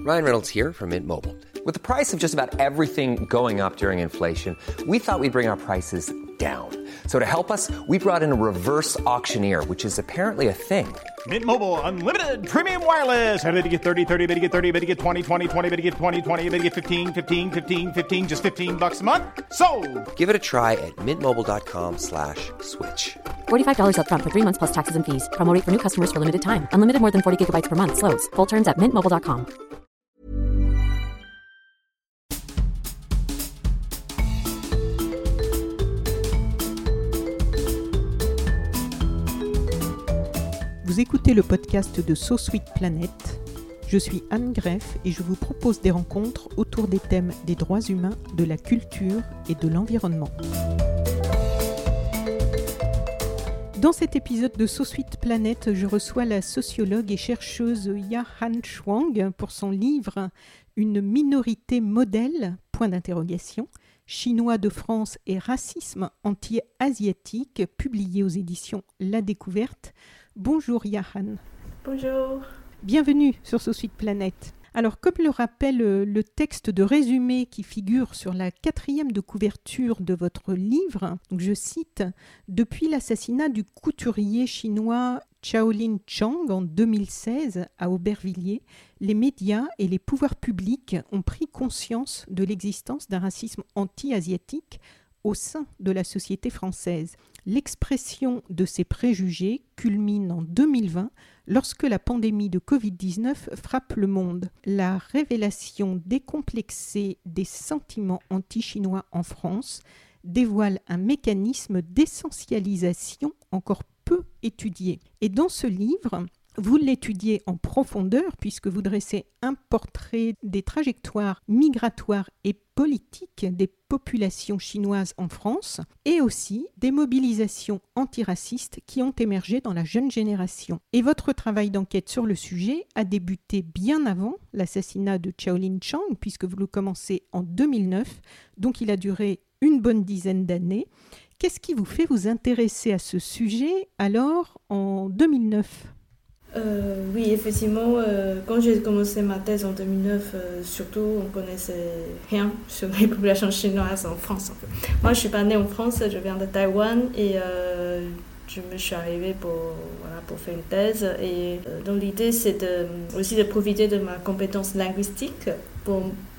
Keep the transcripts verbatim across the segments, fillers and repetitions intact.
Ryan Reynolds here from Mint Mobile. With the price of just about everything going up during inflation, we thought we'd bring our prices down. So to help us, we brought in a reverse auctioneer, which is apparently a thing. Mint Mobile Unlimited Premium Wireless. How to get thirty, thirty, how to get thirty, how to get twenty, twenty, twenty, how to get twenty, twenty, how to get fifteen, fifteen, fifteen, fifteen, just fifteen bucks a month? Sold! Give it a try at mintmobile.com slash switch. forty-five dollars up front for three months plus taxes and fees. Promo rate for new customers for limited time. Unlimited more than forty gigabytes per month. Slows full terms at mint mobile dot com. Vous écoutez le podcast de So Sweet Planet. Je suis Anne Greff et je vous propose des rencontres autour des thèmes des droits humains, de la culture et de l'environnement. Dans cet épisode de So Sweet Planet, je reçois la sociologue et chercheuse Ya-Han Chuang pour son livre « Une minorité modèle ?» point d'interrogation, Chinois de France et racisme anti-asiatique, publié aux éditions La Découverte. Bonjour Ya-Han. Bonjour. Bienvenue sur So Sweet Planet. Alors, comme le rappelle le texte de résumé qui figure sur la quatrième de couverture de votre livre, donc je cite « Depuis l'assassinat du couturier chinois Shaolin Chang en deux mille seize à Aubervilliers, les médias et les pouvoirs publics ont pris conscience de l'existence d'un racisme anti-asiatique au sein de la société française. L'expression de ces préjugés culmine en deux mille vingt lorsque la pandémie de covid dix-neuf frappe le monde. La révélation décomplexée des sentiments anti-chinois en France dévoile un mécanisme d'essentialisation encore peu étudié. Et dans ce livre, vous l'étudiez en profondeur puisque vous dressez un portrait des trajectoires migratoires et politiques des populations chinoises en France et aussi des mobilisations antiracistes qui ont émergé dans la jeune génération. Et votre travail d'enquête sur le sujet a débuté bien avant l'assassinat de Shaolin Chang puisque vous le commencez en deux mille neuf, donc il a duré une bonne dizaine d'années. Qu'est-ce qui vous fait vous intéresser à ce sujet alors en deux mille neuf ? Euh, oui, effectivement, euh, quand j'ai commencé ma thèse en deux mille neuf, euh, surtout, on connaissait rien sur les populations chinoises en France. En fait. Moi, je suis pas née en France, je viens de Taïwan et euh, je me suis arrivée pour, voilà, pour faire une thèse. Et euh, donc l'idée, c'est de, aussi de profiter de ma compétence linguistique pour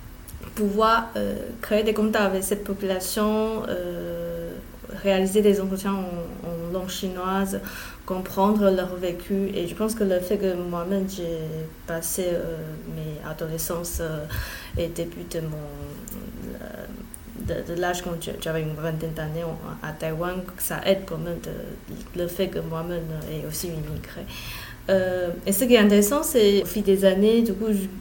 pouvoir euh, créer des contacts avec cette population, euh, réaliser des entretiens en, en langue chinoise, comprendre leur vécu. Et je pense que le fait que moi-même j'ai passé euh, mes adolescences euh, et début de mon de, de l'âge quand j'avais une vingtaine d'années à Taïwan, ça aide quand même de, le fait que moi-même ai aussi immigré. Euh, et ce qui est intéressant, c'est au fil des années, du coup, je,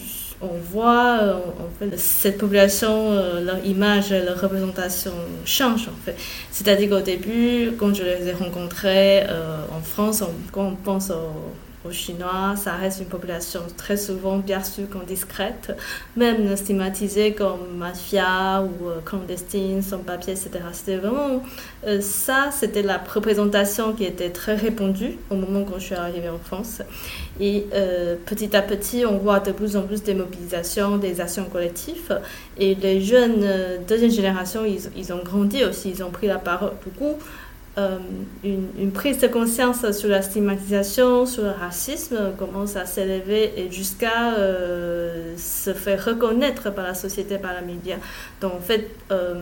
on voit euh, en fait, cette population, euh, leur image, leur représentation change en fait. C'est-à-dire qu'au début, quand je les ai rencontrés euh, en France, on, quand on pense aux, aux Chinois, ça reste une population très souvent perçue comme discrète, même stigmatisée comme mafia ou euh, clandestine, sans papier, et cetera. C'était vraiment euh, ça, c'était la représentation qui était très répandue au moment quand je suis arrivée en France. Et euh, petit à petit, on voit de plus en plus des mobilisations, des actions collectives. Et les jeunes euh, deuxième génération, ils, ils ont grandi aussi, ils ont pris la parole. Beaucoup, euh, une, une prise de conscience sur la stigmatisation, sur le racisme commence à s'élever et jusqu'à euh, se faire reconnaître par la société, par les médias. Donc en fait, euh,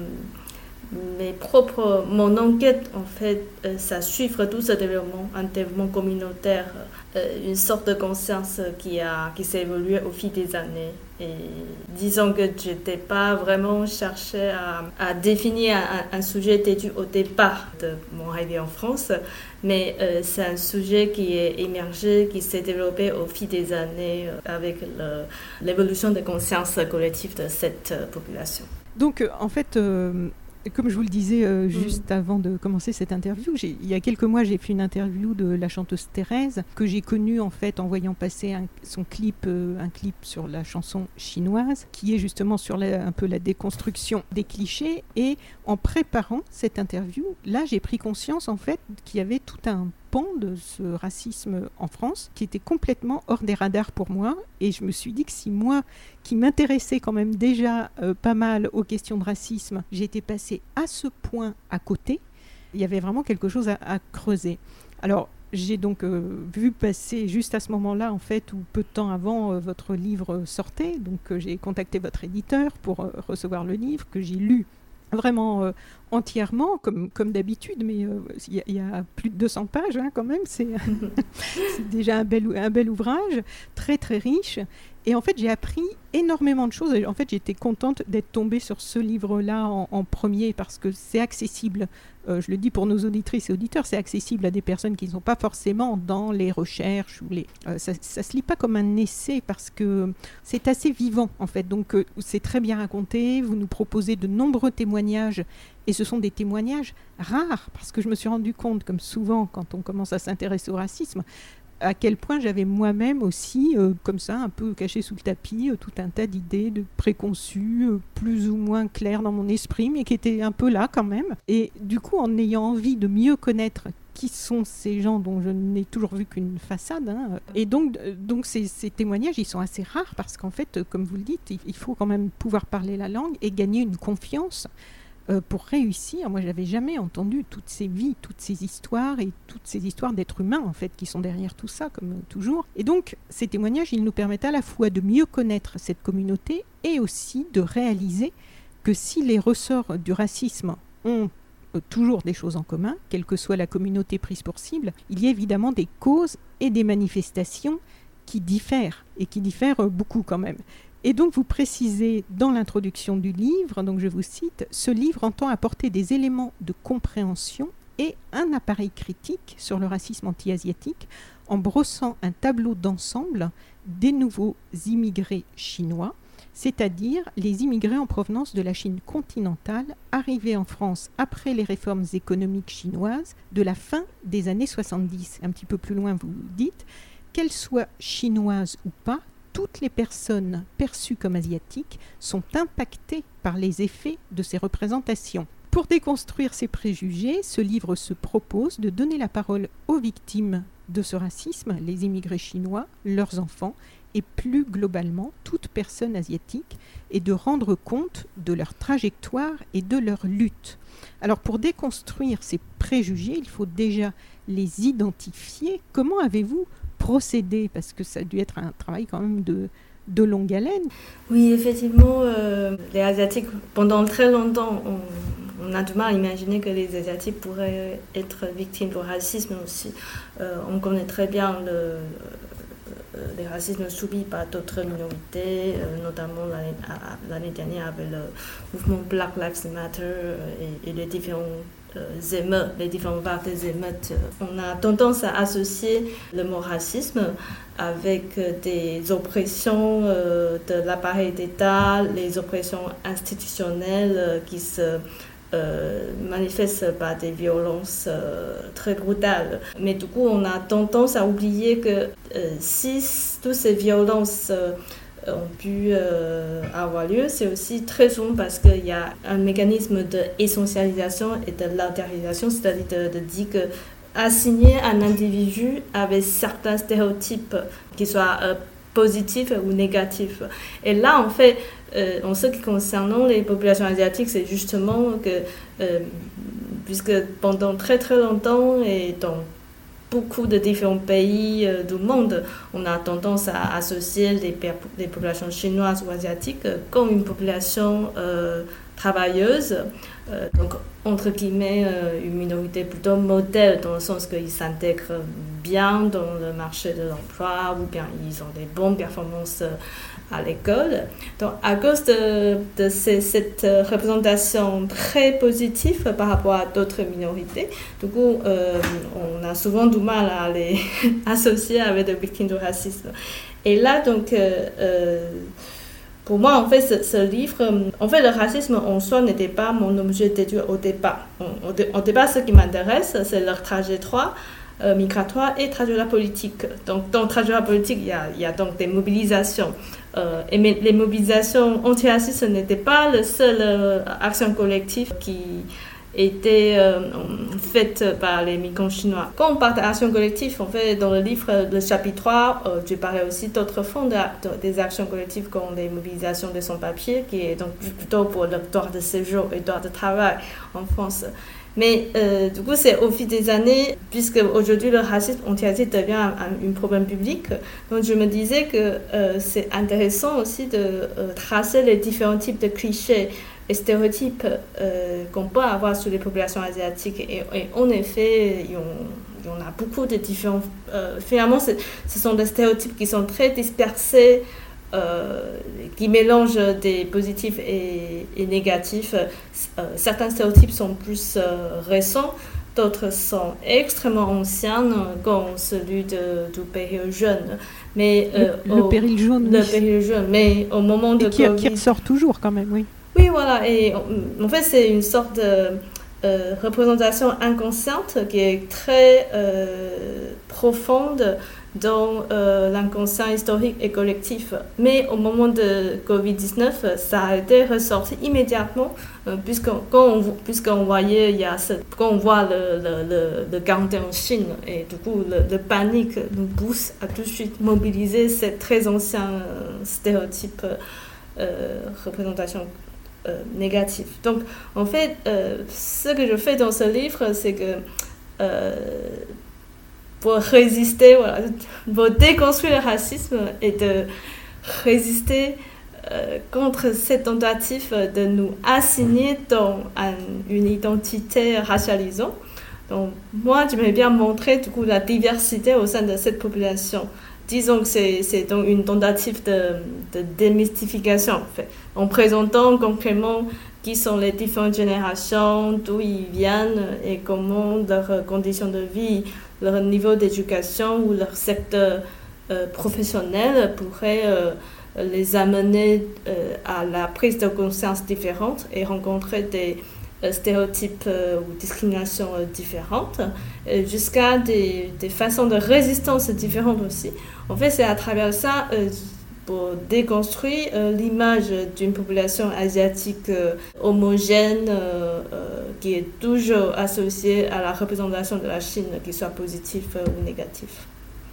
mes propres, mon enquête, en fait, euh, ça suivre tout ce développement, un développement communautaire, euh, une sorte de conscience qui, a, qui s'est évoluée au fil des années. Et disons que je n'étais pas vraiment cherché à, à définir un, un sujet d'étude au départ de mon arrivée en France, mais euh, c'est un sujet qui est émergé, qui s'est développé au fil des années euh, avec le, l'évolution de conscience collective de cette euh, population. Donc, en fait... Euh... Comme je vous le disais euh, juste mmh. avant de commencer cette interview, j'ai, il y a quelques mois, j'ai fait une interview de la chanteuse Thérèse, que j'ai connue en fait en voyant passer un, son clip, euh, un clip sur la chanson chinoise, qui est justement sur la, un peu la déconstruction des clichés. Et en préparant cette interview, là, j'ai pris conscience en fait qu'il y avait tout un pan de ce racisme en France qui était complètement hors des radars pour moi. Et je me suis dit que si moi, qui m'intéressais quand même déjà euh, pas mal aux questions de racisme, j'étais passée à ce point à côté, il y avait vraiment quelque chose à, à creuser. Alors, j'ai donc euh, vu passer juste à ce moment-là, en fait, ou peu de temps avant, euh, votre livre sortait. Donc, euh, j'ai contacté votre éditeur pour euh, recevoir le livre, que j'ai lu vraiment euh, entièrement, comme, comme d'habitude, mais il euh, y, y a plus de deux cents pages hein, quand même. C'est, c'est déjà un bel, un bel ouvrage, très très riche. Et en fait, j'ai appris énormément de choses. En fait, j'étais contente d'être tombée sur ce livre-là en, en premier parce que c'est accessible. Euh, je le dis pour nos auditrices et auditeurs, c'est accessible à des personnes qui ne sont pas forcément dans les recherches. Ou les, euh, ça ne se lit pas comme un essai parce que c'est assez vivant, en fait. Donc, euh, c'est très bien raconté. Vous nous proposez de nombreux témoignages. Et ce sont des témoignages rares parce que je me suis rendu compte, comme souvent quand on commence à s'intéresser au racisme, à quel point j'avais moi-même aussi, euh, comme ça, un peu caché sous le tapis, euh, tout un tas d'idées, de préconçues, euh, plus ou moins claires dans mon esprit, mais qui étaient un peu là quand même. Et du coup, en ayant envie de mieux connaître qui sont ces gens dont je n'ai toujours vu qu'une façade, hein, et donc, donc ces, ces témoignages, ils sont assez rares parce qu'en fait, comme vous le dites, il, il faut quand même pouvoir parler la langue et gagner une confiance Euh, pour réussir. Moi, je n'avais jamais entendu toutes ces vies, toutes ces histoires et toutes ces histoires d'êtres humains, en fait, qui sont derrière tout ça, comme toujours. Et donc, ces témoignages, ils nous permettent à la fois de mieux connaître cette communauté et aussi de réaliser que si les ressorts du racisme ont euh, toujours des choses en commun, quelle que soit la communauté prise pour cible, il y a évidemment des causes et des manifestations qui diffèrent, et qui diffèrent beaucoup quand même. Et donc, vous précisez dans l'introduction du livre, donc je vous cite, « Ce livre entend apporter des éléments de compréhension et un appareil critique sur le racisme anti-asiatique en brossant un tableau d'ensemble des nouveaux immigrés chinois, c'est-à-dire les immigrés en provenance de la Chine continentale arrivés en France après les réformes économiques chinoises de la fin des années soixante-dix. » Un petit peu plus loin, vous dites « Qu'elles soient chinoises ou pas, toutes les personnes perçues comme asiatiques sont impactées par les effets de ces représentations. » Pour déconstruire ces préjugés, ce livre se propose de donner la parole aux victimes de ce racisme, les immigrés chinois, leurs enfants, et plus globalement toute personne asiatique, et de rendre compte de leur trajectoire et de leur lutte. Alors pour déconstruire ces préjugés, il faut déjà les identifier. Comment avez-vous procédé, parce que ça a dû être un travail quand même de, de longue haleine. Oui, effectivement, euh, les Asiatiques, pendant très longtemps, on, on a du mal à imaginer que les Asiatiques pourraient être victimes de racisme aussi. Euh, on connaît très bien le, euh, les racismes subis par d'autres minorités, euh, notamment l'année, l'année dernière avec le mouvement Black Lives Matter et, et les différents Euh, émeutes, les différentes vagues des émeutes. On a tendance à associer le mot racisme avec des oppressions euh, de l'appareil d'État, les oppressions institutionnelles euh, qui se euh, manifestent par des violences euh, très brutales. Mais du coup, on a tendance à oublier que euh, si toutes ces violences euh, ont pu euh, avoir lieu, c'est aussi très souvent parce qu'il y a un mécanisme d'essentialisation et de l'altérisation, c'est-à-dire de, de dire que assigner un individu avec certains stéréotypes, qu'ils soient euh, positifs ou négatifs. Et là, en fait, euh, en ce qui concerne les populations asiatiques, c'est justement que, euh, puisque pendant très très longtemps et dans beaucoup de différents pays euh, du monde, on a tendance à associer les, les populations chinoises ou asiatiques comme une population euh, travailleuse, euh, donc entre guillemets euh, une minorité plutôt modèle dans le sens qu'ils s'intègrent bien dans le marché de l'emploi ou bien ils ont des bonnes performances à l'école. Donc à cause de, de ces, cette représentation très positive par rapport à d'autres minorités, du coup euh, on a souvent du mal à les associer avec des victimes de racisme. Et là donc euh, euh, pour moi, en fait, ce, ce livre, en fait, le racisme en soi n'était pas mon objet d'étude au départ. Au, au, au départ, ce qui m'intéresse, c'est leur trajectoire euh, migratoire et trajectoire politique. Donc, dans trajectoire politique, il y a, il y a donc des mobilisations. Euh, et mais les mobilisations anti-racistes, ce n'était pas la seule euh, action collective qui étaient euh, faites par les migrants chinois. Quand on parle d'action collective, en fait, dans le livre, le chapitre trois, euh, je parlais aussi d'autres formes de, de, des actions collectives comme les mobilisations de sans-papiers, qui est donc plutôt pour le droit de séjour et le droit de travail en France. Mais euh, du coup, c'est au fil des années, puisque aujourd'hui le racisme anti-raciste devient un, un, un problème public, donc je me disais que euh, c'est intéressant aussi de euh, tracer les différents types de clichés et stéréotypes euh, qu'on peut avoir sur les populations asiatiques. Et, et en effet, il y, en, il y en a beaucoup de différents... Euh, finalement, ce sont des stéréotypes qui sont très dispersés, Euh, qui mélangent des positifs et, et négatifs. Euh, certains stéréotypes sont plus euh, récents, d'autres sont extrêmement anciens, comme celui de, du péril jaune. Mais, euh, le, le au, péril jaune, le oui. péril jaune. Mais au moment de et qui, Covid... qui ressort toujours quand même, oui. Oui, voilà. Et en fait, c'est une sorte de euh, représentation inconsciente qui est très euh, profonde dans euh, l'inconscient historique et collectif. Mais au moment de covid dix-neuf, ça a été ressorti immédiatement, euh, puisqu'on, quand on, puisqu'on voyait, il y a ce, quand on voit le, le, le, le quarantaine en Chine, et du coup, le, le panique nous pousse à tout de suite mobiliser ces très anciens stéréotypes, euh, représentations euh, négatives. Donc, en fait, euh, ce que je fais dans ce livre, c'est que euh, pour résister, voilà, pour déconstruire le racisme et de résister euh, contre cette tentative de nous assigner dans un, une identité racialisante. Donc, moi, j'aimerais bien montrer du coup la diversité au sein de cette population. Disons que c'est, c'est donc une tentative de, de démystification, en fait, en présentant concrètement qui sont les différentes générations, d'où ils viennent et comment leurs conditions de vie, leur niveau d'éducation ou leur secteur euh, professionnel pourrait euh, les amener euh, à la prise de conscience différente et rencontrer des euh, stéréotypes euh, ou discriminations euh, différentes, euh, jusqu'à des, des façons de résistance différentes aussi. En fait, c'est à travers ça, euh, pour déconstruire euh, l'image d'une population asiatique euh, homogène euh, euh, qui est toujours associée à la représentation de la Chine, qu'il soit positif euh, ou négatif.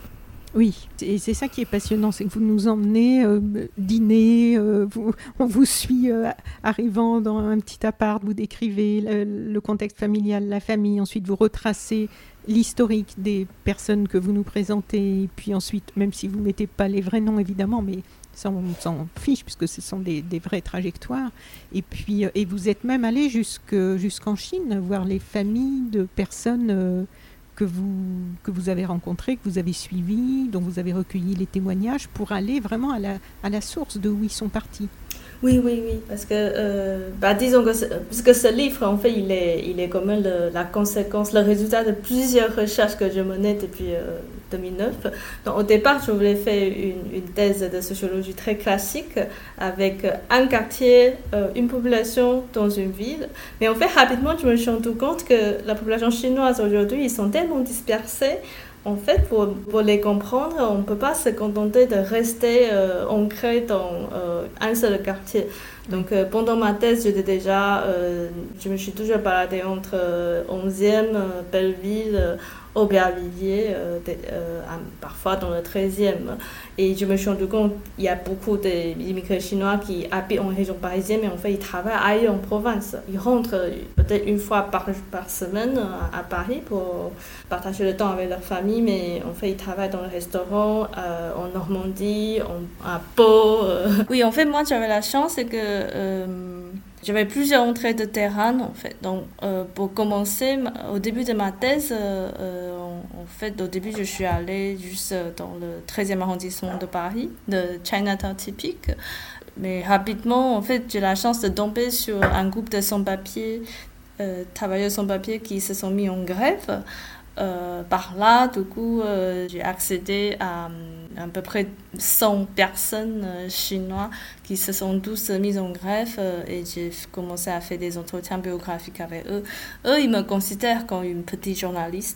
Oui, et c'est ça qui est passionnant, c'est que vous nous emmenez euh, dîner, euh, vous, on vous suit euh, arrivant dans un petit appart, vous décrivez le, le contexte familial, la famille, ensuite vous retracez l'historique des personnes que vous nous présentez, et puis ensuite, même si vous ne mettez pas les vrais noms évidemment, mais ça on s'en fiche puisque ce sont des, des vraies trajectoires, et puis et vous êtes même allé jusque, jusqu'en Chine, voir les familles de personnes euh, que vous, que vous avez rencontrés, que vous avez suivis, dont vous avez recueilli les témoignages pour aller vraiment à la, à la source de où ils sont partis. Oui, oui, oui, parce que, euh, bah, disons que, ce, parce que ce livre, en fait, il est, il est comme le, la conséquence, le résultat de plusieurs recherches que je menais depuis euh, deux mille neuf. Donc, au départ, je voulais faire une, une thèse de sociologie très classique avec un quartier, euh, une population dans une ville. Mais en fait, rapidement, je me suis rendu compte que la population chinoise aujourd'hui, ils sont tellement dispersés. En fait, pour, pour les comprendre, on ne peut pas se contenter de rester euh, ancré dans euh, un seul quartier. Donc, euh, pendant ma thèse, j'étais déjà, euh, je me suis toujours baladée entre euh, onzième, euh, Belleville, euh, Aubervilliers, euh, euh, parfois dans le treizième. Et je me suis rendu compte qu'il y a beaucoup d'immigrés chinois qui habitent en région parisienne, mais en fait, ils travaillent ailleurs en province. Ils rentrent peut-être une fois par, par semaine à, à Paris pour partager le temps avec leur famille, mais en fait, ils travaillent dans le restaurant euh, en Normandie, en, à Pau. Euh. Oui, en fait, moi, j'avais la chance, c'est que euh, j'avais plusieurs entrées de terrain, en fait. Donc, euh, pour commencer, au début de ma thèse, euh, euh, en, en fait, au début, je suis allée juste dans le treizième arrondissement de Paris, de Chinatown typique. Mais rapidement, en fait, j'ai la chance de tomber sur un groupe de sans-papiers, euh, travailleurs sans-papiers qui se sont mis en grève. Euh, par là, du coup, euh, j'ai accédé à à peu près cent personnes euh, chinoises qui se sont tous mises en grève euh, et j'ai commencé à faire des entretiens biographiques avec eux. Eux, ils me considèrent comme une petite journaliste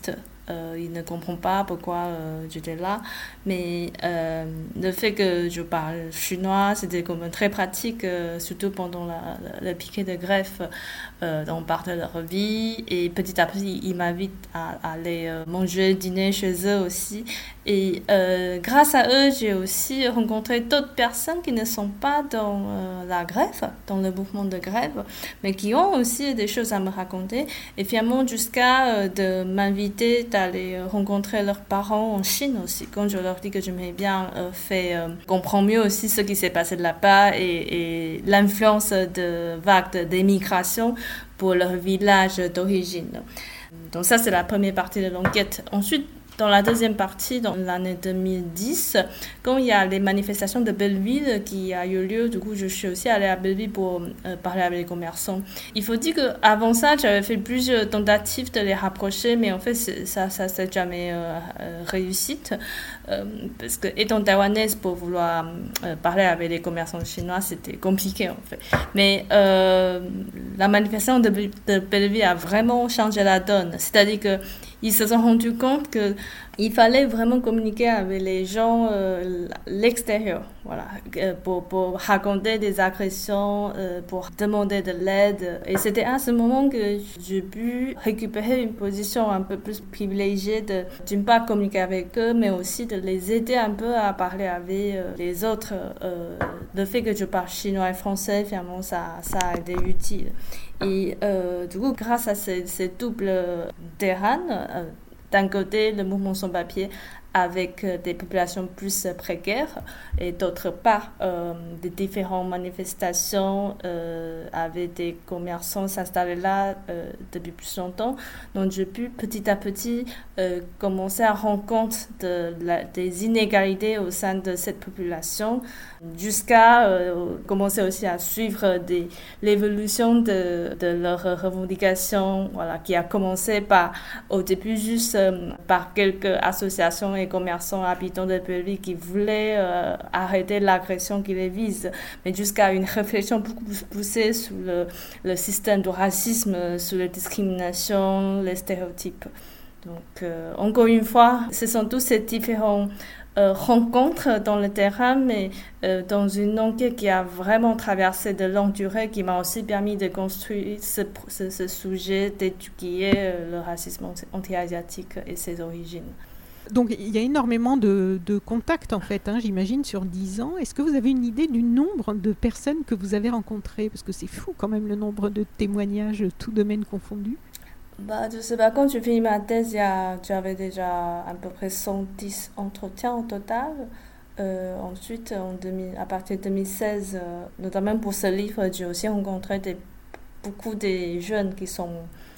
Euh, il ne comprend pas pourquoi euh, j'étais là. Mais euh, le fait que je parle chinois, c'était comme très pratique, euh, surtout pendant la, la, le piquet de greffe. Euh, on partait de leur vie. Et petit à petit, ils m'invitent à, à aller euh, manger, dîner chez eux aussi. Et euh, grâce à eux, j'ai aussi rencontré d'autres personnes qui ne sont pas dans euh, la greffe, dans le mouvement de grève, mais qui ont aussi des choses à me raconter. Et finalement, jusqu'à euh, de m'inviter d'aller rencontrer leurs parents en Chine aussi. Quand je leur dis que je m'ai bien euh, fait euh, comprendre mieux aussi ce qui s'est passé de là-bas et, et l'influence de vagues d'émigration pour leur village d'origine. Donc ça, c'est la première partie de l'enquête. Ensuite, dans la deuxième partie, dans l'année deux mille dix, quand il y a les manifestations de Belleville qui a eu lieu, du coup, je suis aussi allée à Belleville pour euh, parler avec les commerçants. Il faut dire qu'avant ça, j'avais fait plusieurs tentatives de les rapprocher, mais en fait, ça ça s'est jamais euh, réussi. Euh, parce que, étant taïwanaise, pour vouloir euh, parler avec les commerçants chinois, c'était compliqué, en fait. Mais euh, la manifestation de, de Belleville a vraiment changé la donne. C'est-à-dire que ils se sont rendus compte qu'il fallait vraiment communiquer avec les gens euh, l'extérieur, voilà, pour, pour raconter des agressions, euh, pour demander de l'aide. Et c'était à ce moment que j'ai pu récupérer une position un peu plus privilégiée de, d'une part, communiquer avec eux, mais aussi de les aider un peu à parler avec euh, les autres. Euh, le fait que je parle chinois et français, finalement, ça, ça a été utile. Et euh, du coup, grâce à ces, ces doubles terrains, euh, d'un côté, le mouvement sans papier avec euh, des populations plus euh, précaires et d'autre part, euh, des différentes manifestations euh, avec des commerçants s'installer là euh, depuis plus longtemps. Donc, j'ai pu petit à petit euh, commencer à rendre compte de la, des inégalités au sein de cette population jusqu'à euh, commencer aussi à suivre des, l'évolution de, de leurs revendications, voilà, qui a commencé par, au début, juste euh, par quelques associations et commerçants habitants de Belleville qui voulaient euh, arrêter l'agression qui les vise, mais jusqu'à une réflexion beaucoup plus poussée sur le, le système de racisme, sur les discriminations, les stéréotypes. Donc, euh, encore une fois, ce sont tous ces différents Euh, rencontre dans le terrain, mais euh, dans une enquête qui a vraiment traversé de longue durée, qui m'a aussi permis de construire ce, ce, ce sujet, d'étudier euh, le racisme anti-asiatique et ses origines. Donc il y a énormément de, de contacts en fait, hein, j'imagine, sur dix ans. Est-ce que vous avez une idée du nombre de personnes que vous avez rencontrées ? Parce que c'est fou quand même le nombre de témoignages, tout domaine confondu. Bah, je sais pas, quand j'ai fini ma thèse, j'avais déjà à peu près cent dix entretiens au total. Euh, ensuite, en deux mille, à partir de deux mille seize, euh, notamment pour ce livre, j'ai aussi rencontré des, beaucoup de jeunes qui sont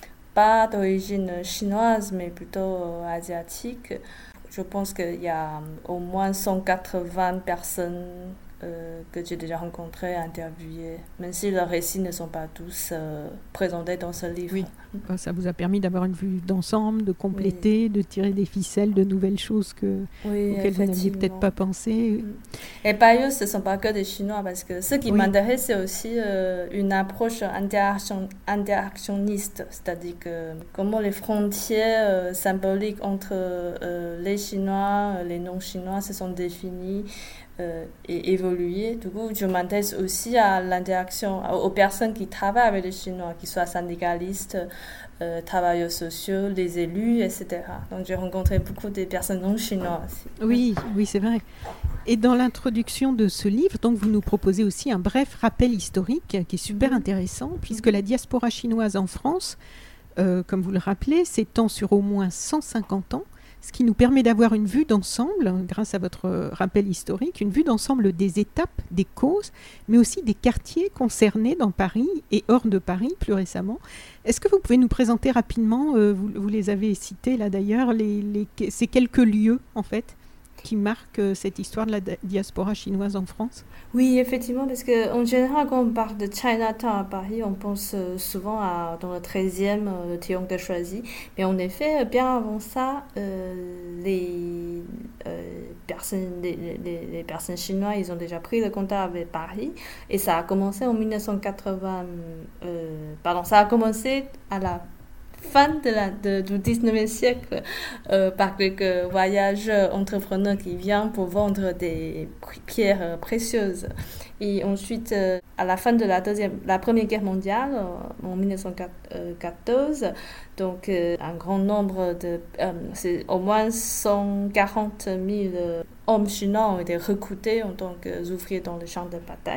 pas d'origine chinoise, mais plutôt euh, asiatique. Je pense qu'il y a au moins cent quatre-vingts personnes euh, que j'ai déjà rencontrées, interviewées, même si leurs récits ne sont pas tous euh, présentés dans ce livre. Oui, ça vous a permis d'avoir une vue d'ensemble, de compléter, oui. de tirer des ficelles, de nouvelles choses que, oui, auxquelles vous n'aviez peut-être pas pensé. Et par ailleurs, ce ne sont pas que des Chinois, parce que ce qui oui. m'intéresse, c'est aussi euh, une approche interaction, interactionniste, c'est-à-dire que comment les frontières euh, symboliques entre euh, les Chinois, les non-Chinois se sont définies Euh, et évoluer. Du coup, je m'intéresse aussi à l'interaction, aux personnes qui travaillent avec les Chinois, qu'ils soient syndicalistes, euh, travailleurs sociaux, les élus, et cetera. Donc, j'ai rencontré beaucoup de personnes non chinoises aussi. Oui, oui, c'est vrai. Et dans l'introduction de ce livre, donc, vous nous proposez aussi un bref rappel historique qui est super intéressant, puisque la diaspora chinoise en France, euh, comme vous le rappelez, s'étend sur au moins cent cinquante ans, ce qui nous permet d'avoir une vue d'ensemble, grâce à votre rappel historique, une vue d'ensemble des étapes, des causes, mais aussi des quartiers concernés dans Paris et hors de Paris plus récemment. Est-ce que vous pouvez nous présenter rapidement, euh, vous, vous les avez cités là d'ailleurs, les, les, ces quelques lieux en fait qui marquent euh, cette histoire de la diaspora chinoise en France ? Oui, effectivement, parce qu'en général, quand on parle de Chinatown à Paris, on pense euh, souvent à, dans le treizième, euh, le triangle de Choisy. Mais en effet, bien avant ça, euh, les, euh, personnes, les, les, les personnes chinoises, ils ont déjà pris le contact avec Paris. Et ça a commencé en mille neuf cent quatre-vingts... Euh, pardon, ça a commencé à la fin de la, de, du dix-neuvième siècle euh, par quelques voyageurs entrepreneurs qui viennent pour vendre des pierres précieuses. Et ensuite, euh, à la fin de la, deuxième, la Première Guerre mondiale, euh, en dix-neuf cent quatorze, donc euh, un grand nombre de, euh, c'est au moins cent quarante mille euh, hommes chinois ont été recrutés en tant qu'ouvriers dans les champs de bataille.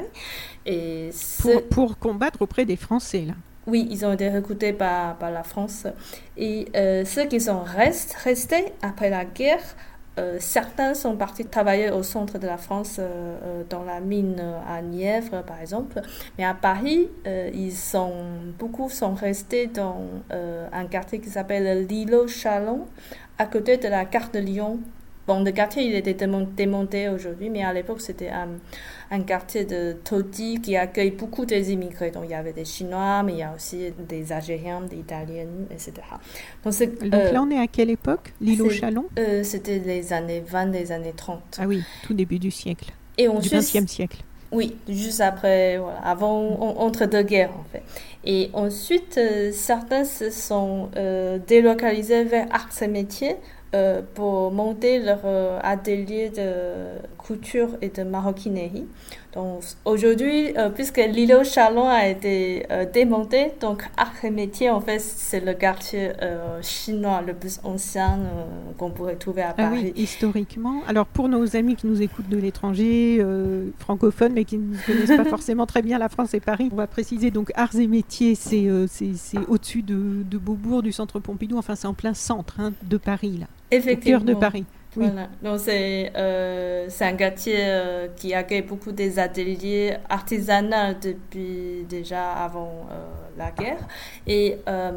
Et pour, pour combattre auprès des Français, là. Oui, ils ont été recrutés par, par la France. Et euh, ceux qui sont rest, restés après la guerre, euh, certains sont partis travailler au centre de la France, euh, euh, dans la mine à Nièvre, par exemple. Mais à Paris, euh, ils sont, beaucoup sont restés dans euh, un quartier qui s'appelle l'îlot Chalon, à côté de la gare de Lyon. Bon, le quartier, il était démonté aujourd'hui, mais à l'époque, c'était un, un quartier de taudis qui accueille beaucoup des immigrés. Donc, il y avait des Chinois, mais il y a aussi des Algériens, des Italiens, et cetera. Donc, c'est, Donc euh, là, on est à quelle époque, l'îlot Chalon euh, C'était les années vingt, les années trente. Ah oui, tout début du siècle, et ensuite, du vingtième siècle. Oui, juste après, voilà, avant, on, entre deux guerres, en fait. Et ensuite, euh, certains se sont euh, délocalisés vers arts et métiers, Euh, pour monter leur euh, atelier de couture et de maroquinerie. Donc aujourd'hui, euh, puisque l'îlot Chalon a été euh, démonté, donc arts et métiers, en fait, c'est le quartier euh, chinois le plus ancien euh, qu'on pourrait trouver à Paris. Ah oui, historiquement. Alors pour nos amis qui nous écoutent de l'étranger, euh, francophones, mais qui ne connaissent pas forcément très bien la France et Paris, on va préciser donc arts et métiers, c'est, euh, c'est, c'est au-dessus de, de Beaubourg, du centre Pompidou, enfin c'est en plein centre hein, de Paris, là. Effectivement. Au cœur de Paris. Oui. Voilà. Donc c'est, euh, c'est un quartier euh, qui accueille beaucoup des ateliers artisanaux depuis déjà avant euh, la guerre. Et euh,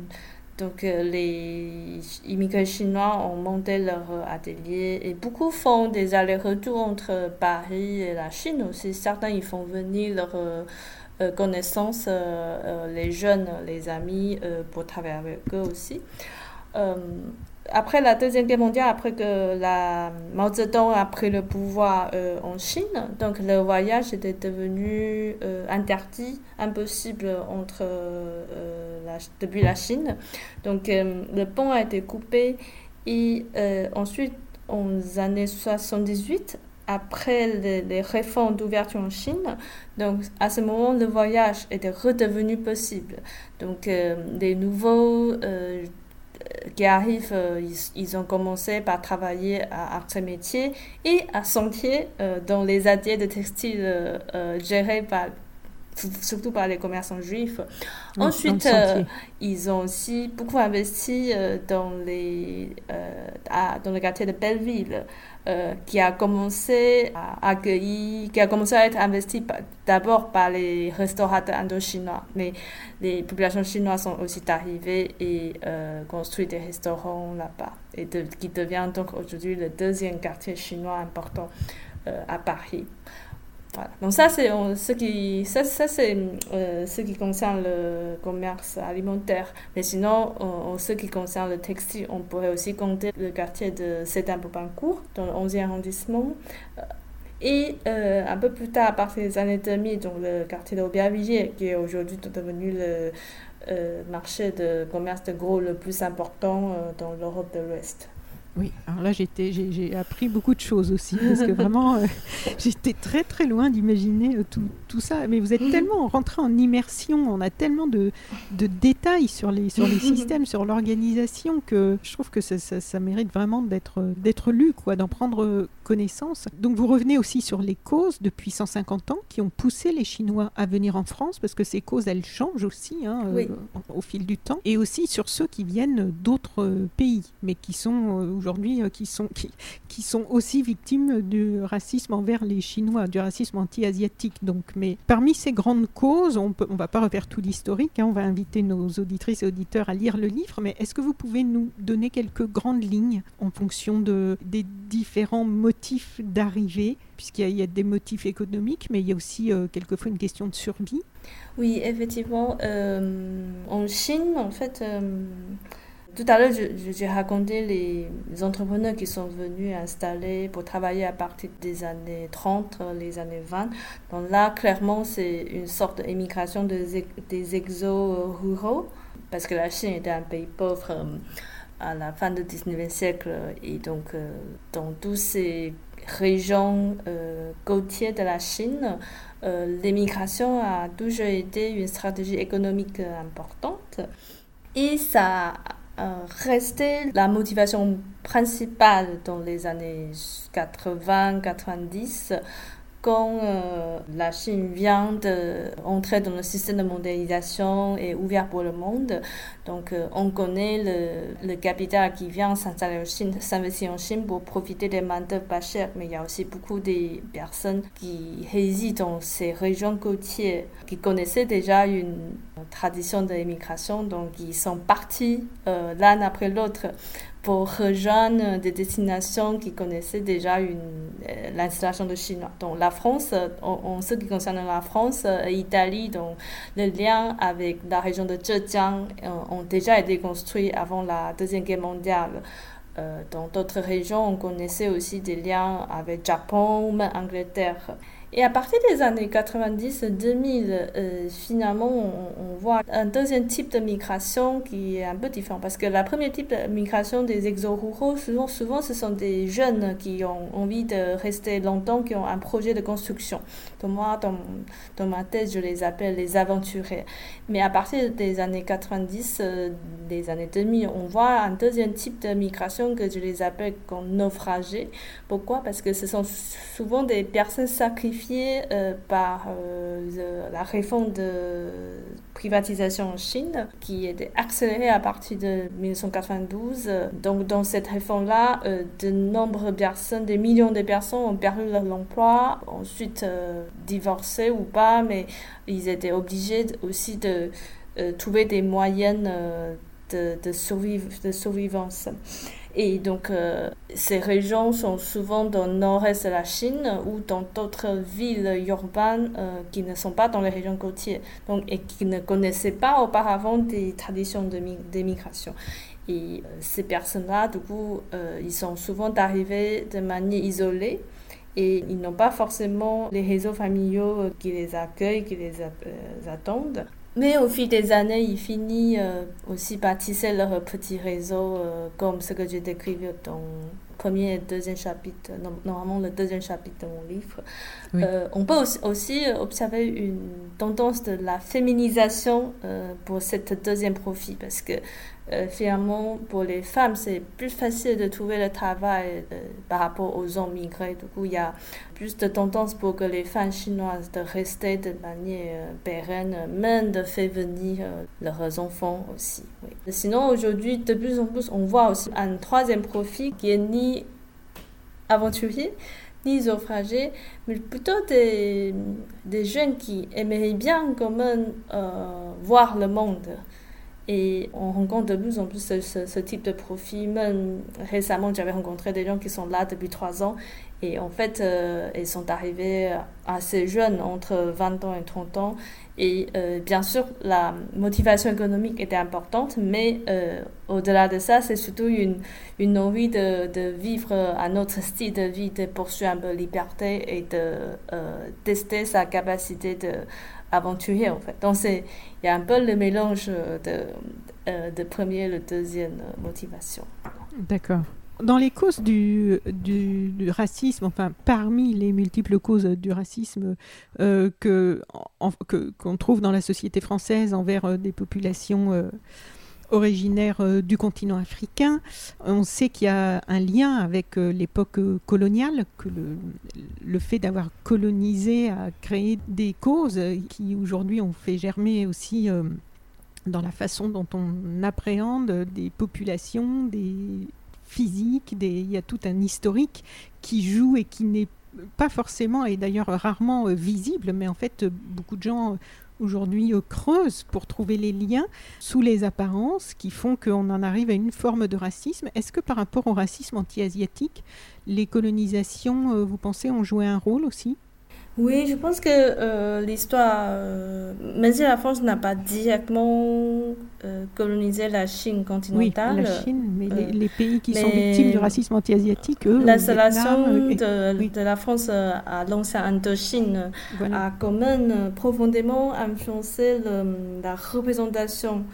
donc euh, les immigrés chinois ont monté leur atelier et beaucoup font des allers-retours entre Paris et la Chine aussi. Certains ils font venir leurs euh, connaissances, euh, euh, les jeunes, les amis, euh, pour travailler avec eux aussi. Euh, Après la Deuxième Guerre mondiale, après que la Mao Zedong a pris le pouvoir euh, en Chine, donc le voyage était devenu euh, interdit, impossible entre, euh, la, depuis la Chine. Donc euh, le pont a été coupé et euh, ensuite, en années soixante-dix-huit, après les, les réformes d'ouverture en Chine, donc à ce moment, le voyage était redevenu possible. Donc euh, des nouveaux euh, qui arrivent, euh, ils, ils ont commencé par travailler à arts et métiers et à Sentier, euh, dans les ateliers de textile euh, euh, gérés par, surtout par les commerçants juifs. Oui, ensuite, euh, ils ont aussi beaucoup investi euh, dans, les, euh, à, dans le quartier de Belleville, euh, qui a commencé à accueillir, qui a commencé à être investi par, d'abord par les restaurateurs indo-chinois, mais les populations chinoises sont aussi arrivées et euh, construit des restaurants là-bas, et de, qui devient donc aujourd'hui le deuxième quartier chinois important euh, à Paris. Voilà. Donc ça c'est on, ce qui ça, ça c'est euh, ce qui concerne le commerce alimentaire, mais sinon en, en ce qui concerne le textile, on pourrait aussi compter le quartier de Sédan-Boubancourt dans le onzième arrondissement, et euh, un peu plus tard, à partir des années deux mille, donc le quartier d'Aubervilliers, qui est aujourd'hui devenu le euh, marché de commerce de gros le plus important euh, dans l'Europe de l'Ouest. Oui, alors là j'étais, j'ai, j'ai appris beaucoup de choses aussi, parce que vraiment euh, j'étais très très loin d'imaginer euh, tout, tout ça, mais vous êtes tellement rentré en immersion, on a tellement de, de détails sur les, sur les systèmes, sur l'organisation, que je trouve que ça, ça, ça mérite vraiment d'être, d'être lu, quoi, d'en prendre connaissance. Donc vous revenez aussi sur les causes depuis cent cinquante ans qui ont poussé les Chinois à venir en France, parce que ces causes elles changent aussi hein, oui. euh, au fil du temps, et aussi sur ceux qui viennent d'autres pays, mais qui sont euh, aujourd'hui, euh, qui, sont, qui, qui sont aussi victimes du racisme envers les Chinois, du racisme anti-asiatique. Donc, mais parmi ces grandes causes, on ne va pas refaire tout l'historique, hein, on va inviter nos auditrices et auditeurs à lire le livre, mais est-ce que vous pouvez nous donner quelques grandes lignes en fonction de, des différents motifs d'arrivée, puisqu'il y a, il y a des motifs économiques, mais il y a aussi euh, quelquefois une question de survie? Oui, effectivement. Euh, en Chine, en fait... Euh Tout à l'heure, je, j'ai raconté les, les entrepreneurs qui sont venus installer pour travailler à partir des années trente, les années vingt. Donc là, clairement, c'est une sorte d'émigration des, des exos ruraux. parce que la Chine était un pays pauvre euh, à la fin du dix-neuvième siècle, et donc euh, dans toutes ces régions euh, côtières de la Chine, euh, l'immigration a toujours été une stratégie économique importante, et ça a euh, resté la motivation principale dans les années quatre-vingts quatre-vingt-dix, quand euh, la Chine vient d'entrer dans le système de mondialisation et ouvert pour le monde. Donc euh, on connaît le, le capital qui vient s'installer en Chine, s'investir en Chine pour profiter des main-d'œuvre pas chères, mais il y a aussi beaucoup de personnes qui résident dans ces régions côtières, qui connaissaient déjà une tradition de l'immigration, donc ils sont partis euh, l'un après l'autre pour rejoindre des destinations qui connaissaient déjà une, euh, l'installation de Chinois. Donc la France, en, en ce qui concerne la France et l'Italie, donc les liens avec la région de Zhejiang euh, ont déjà été construits avant la Deuxième Guerre mondiale. Euh, dans d'autres régions, on connaissait aussi des liens avec le Japon ou même l'Angleterre. Et à partir des années quatre-vingt-dix deux mille, euh, finalement, on, on voit un deuxième type de migration qui est un peu différent. Parce que la première type de migration des exo-ruraux, souvent, souvent, ce sont des jeunes qui ont envie de rester longtemps, qui ont un projet de construction. Donc moi, dans, dans ma thèse, je les appelle les aventuriers. Mais à partir des années quatre-vingt-dix, euh, des années deux mille, on voit un deuxième type de migration que je les appelle comme naufragés. Pourquoi? Parce que ce sont souvent des personnes sacrifiées Euh, par euh, la réforme de privatisation en Chine qui était accélérée à partir de dix-neuf cent quatre-vingt-douze. Donc dans cette réforme-là, euh, de nombreuses personnes, des millions de personnes ont perdu leur emploi, ensuite euh, divorcé ou pas, mais ils étaient obligés aussi de euh, trouver des moyens euh, de, de, surviv- de survivance. Et donc, euh, ces régions sont souvent dans le nord-est de la Chine ou dans d'autres villes urbaines euh, qui ne sont pas dans les régions côtières, donc, et qui ne connaissaient pas auparavant des traditions de mi- d'immigration. Et euh, ces personnes-là, du coup, euh, ils sont souvent arrivés de manière isolée et ils n'ont pas forcément les réseaux familiaux qui les accueillent, qui les euh, attendent. Mais au fil des années, ils finissent euh, aussi par tisser leur petit réseau, euh, comme ce que j'ai décrit dans le premier et deuxième chapitre, normalement le deuxième chapitre de mon livre. Oui. Euh, on peut aussi, aussi observer une tendance de la féminisation euh, pour cette deuxième profil, parce que euh, finalement, pour les femmes, c'est plus facile de trouver le travail euh, par rapport aux hommes migrés. Du coup, il y a plus de tendance pour que les femmes chinoises de rester de manière euh, pérenne, même de faire venir euh, leurs enfants aussi. Oui. Sinon, aujourd'hui, de plus en plus, on voit aussi un troisième profil qui est ni aventurier, ni naufragé, mais plutôt des, des jeunes qui aimeraient bien quand même euh, voir le monde. Et on rencontre de plus en plus ce, ce, ce type de profil. Même récemment, j'avais rencontré des gens qui sont là depuis trois ans. Et en fait, euh, ils sont arrivés assez jeunes, entre vingt ans et trente ans. Et euh, bien sûr, la motivation économique était importante, mais euh, au-delà de ça, c'est surtout une, une envie de, de vivre un autre style de vie, de poursuivre un peu la liberté et de euh, tester sa capacité de aventurier, en fait. Donc, c'est, il y a un peu le mélange de, euh, de première et de deuxième motivation. D'accord. Dans les causes du, du, du racisme, enfin, parmi les multiples causes du racisme euh, que, en, que, qu'on trouve dans la société française envers euh, des populations euh, originaires euh, du continent africain, on sait qu'il y a un lien avec euh, l'époque euh, coloniale, que le, le fait d'avoir colonisé a créé des causes qui aujourd'hui ont fait germer aussi euh, dans la façon dont on appréhende des populations, des physiques, des, il y a tout un historique qui joue et qui n'est pas forcément, et d'ailleurs rarement euh, visible, mais en fait beaucoup de gens aujourd'hui euh, creusent pour trouver les liens sous les apparences qui font qu'on en arrive à une forme de racisme. Est-ce que par rapport au racisme anti-asiatique, les colonisations, euh, vous pensez, ont joué un rôle aussi ? Oui, je pense que euh, l'histoire, euh, même si la France n'a pas directement euh, colonisé la Chine continentale. Oui, la Chine, mais euh, les, les pays qui sont victimes du racisme anti-asiatique, eux, l'installation Vietnam, de, euh, oui. de la France à l'ancienne Indochine voilà. a quand même profondément influencé le, la représentation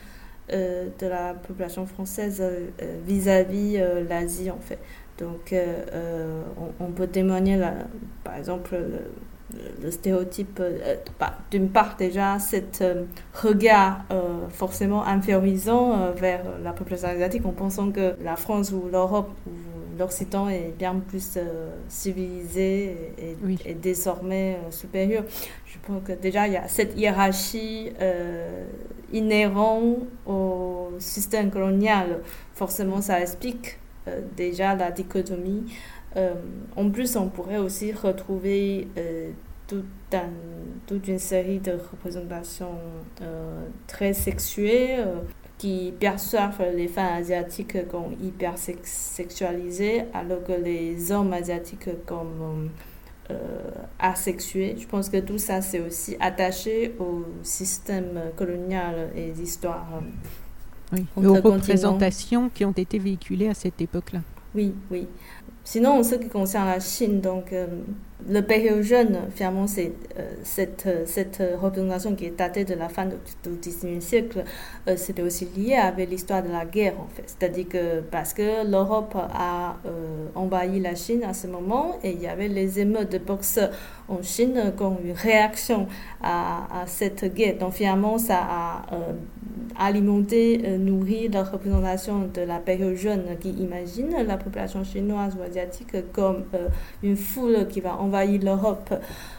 euh, de la population française euh, vis-à-vis euh, l'Asie en fait. Donc euh, euh, on, on peut témoigner là, par exemple le, le stéréotype, euh, bah, d'une part déjà cet euh, regard euh, forcément infériorisant euh, vers la population asiatique en pensant que la France ou l'Europe ou l'Occident est bien plus euh, civilisé et, et, oui. et désormais euh, supérieur. Je pense que déjà il y a cette hiérarchie euh, inhérente au système colonial. Forcément, ça explique euh, déjà la dichotomie. Euh, en plus, on pourrait aussi retrouver euh, tout un, toute une série de représentations euh, très sexuées euh, qui perçoivent les femmes asiatiques comme hypersexualisées, alors que les hommes asiatiques comme euh, asexués. Je pense que tout ça, c'est aussi attaché au système colonial et d'histoire. Oui, et aux représentations qui ont été véhiculées à cette époque-là. Oui, oui. Sinon, en ce qui concerne la Chine, donc, euh, le période jeune, finalement, c'est euh, cette, cette représentation qui est datée de la fin du, du dix-neuvième siècle, euh, c'était aussi lié avec l'histoire de la guerre, en fait. C'est-à-dire que parce que l'Europe a euh, envahi la Chine à ce moment, et il y avait les émeutes de boxeurs en Chine comme une réaction à, à cette guerre. Donc, finalement, ça a euh, alimenté, euh, nourri la représentation de la période jeune qui imagine la population chinoise ou asiatique comme euh, une foule qui va envahir l'Europe.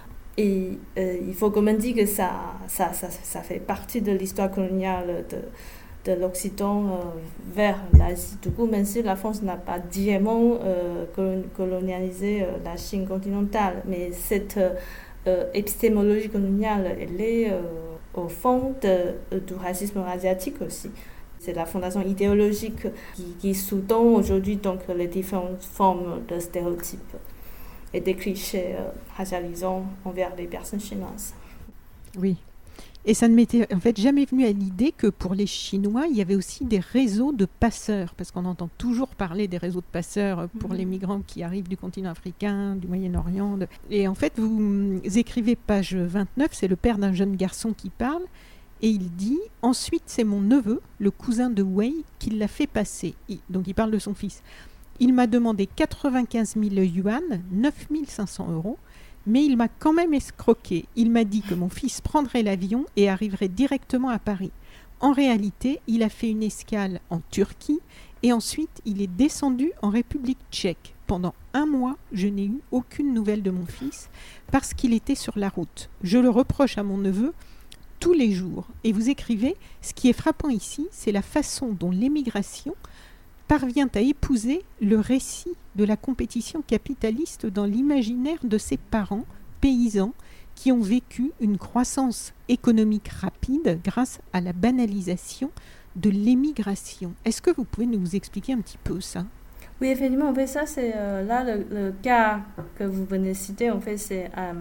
Et euh, il faut quand même dire que ça, ça, ça, ça fait partie de l'histoire coloniale de, de l'Occident euh, vers l'Asie. Du coup, même si la France n'a pas directement euh, colonialisé euh, la Chine continentale, mais cette euh, épistémologie coloniale, elle est euh, au fond de, du racisme asiatique aussi. C'est la fondation idéologique qui, qui sous-tend aujourd'hui donc les différentes formes de stéréotypes et des clichés euh, racialisants envers les personnes chinoises. Oui. Et ça ne m'était en fait jamais venu à l'idée que pour les Chinois, il y avait aussi des réseaux de passeurs, parce qu'on entend toujours parler des réseaux de passeurs pour mmh. les migrants qui arrivent du continent africain, du Moyen-Orient. De... Et en fait, vous écrivez page vingt-neuf, c'est le père d'un jeune garçon qui parle, et il dit « Ensuite, c'est mon neveu, le cousin de Wei, qui l'a fait passer. » Donc il parle de son fils. « Il m'a demandé quatre-vingt-quinze mille yuan, neuf mille cinq cents euros. Mais il m'a quand même escroqué. Il m'a dit que mon fils prendrait l'avion et arriverait directement à Paris. En réalité, il a fait une escale en Turquie et ensuite il est descendu en République tchèque. Pendant un mois, je n'ai eu aucune nouvelle de mon fils parce qu'il était sur la route. Je le reproche à mon neveu tous les jours. » Et vous écrivez, ce qui est frappant ici, c'est la façon dont l'émigration parvient à épouser le récit de la compétition capitaliste dans l'imaginaire de ses parents, paysans, qui ont vécu une croissance économique rapide grâce à la banalisation de l'émigration. Est-ce que vous pouvez nous expliquer un petit peu ça ? Oui, effectivement, en fait, ça, c'est euh, là le, le cas que vous venez de citer, en fait, c'est euh,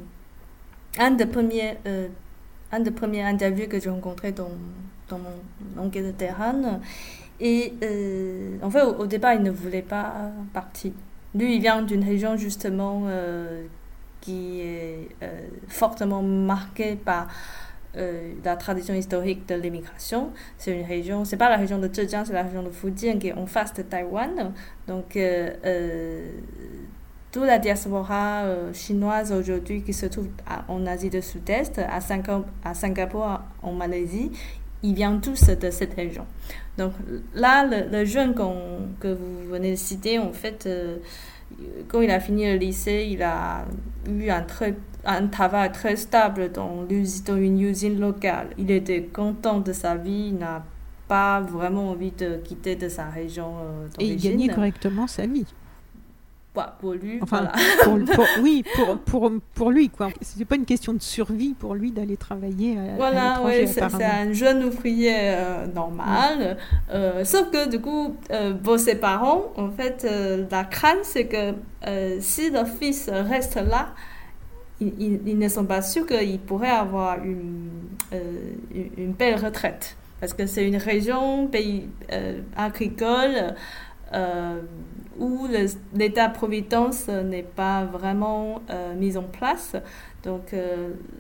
un des premiers, euh, un des premiers interviews que j'ai rencontré dans, dans mon enquête de terrain. Et euh, en fait, au, au départ, il ne voulait pas partir. Lui, il vient d'une région justement euh, qui est euh, fortement marquée par euh, la tradition historique de l'immigration. C'est une région, c'est pas la région de Zhejiang, c'est la région de Fujian qui est en face de Taïwan. Donc, euh, euh, toute la diaspora euh, chinoise aujourd'hui qui se trouve à, en Asie du Sud-Est, à, Singa- à Singapour, en Malaisie, ils viennent tous de cette région. Donc là, le, le jeune qu'on, que vous venez de citer, en fait, euh, quand il a fini le lycée, il a eu un, très, un travail très stable dans, dans une usine locale. Il était content de sa vie, il n'a pas vraiment envie de quitter de sa région euh, d'origine. Et il gagnait correctement sa vie. Pour lui, enfin, voilà. pour, pour, oui, pour, pour, pour lui, quoi. C'était pas une question de survie pour lui d'aller travailler à, voilà, à l'étranger, ouais, c'est, c'est un jeune ouvrier euh, normal. Mm. Euh, sauf que, du coup, euh, pour ses parents, en fait, euh, la crainte, c'est que euh, si le fils reste là, ils, ils, ils ne sont pas sûrs qu'il pourrait avoir une, euh, une belle retraite. Parce que c'est une région, pays euh, agricole, euh, où le, l'État-providence n'est pas vraiment euh, mis en place. Donc, euh,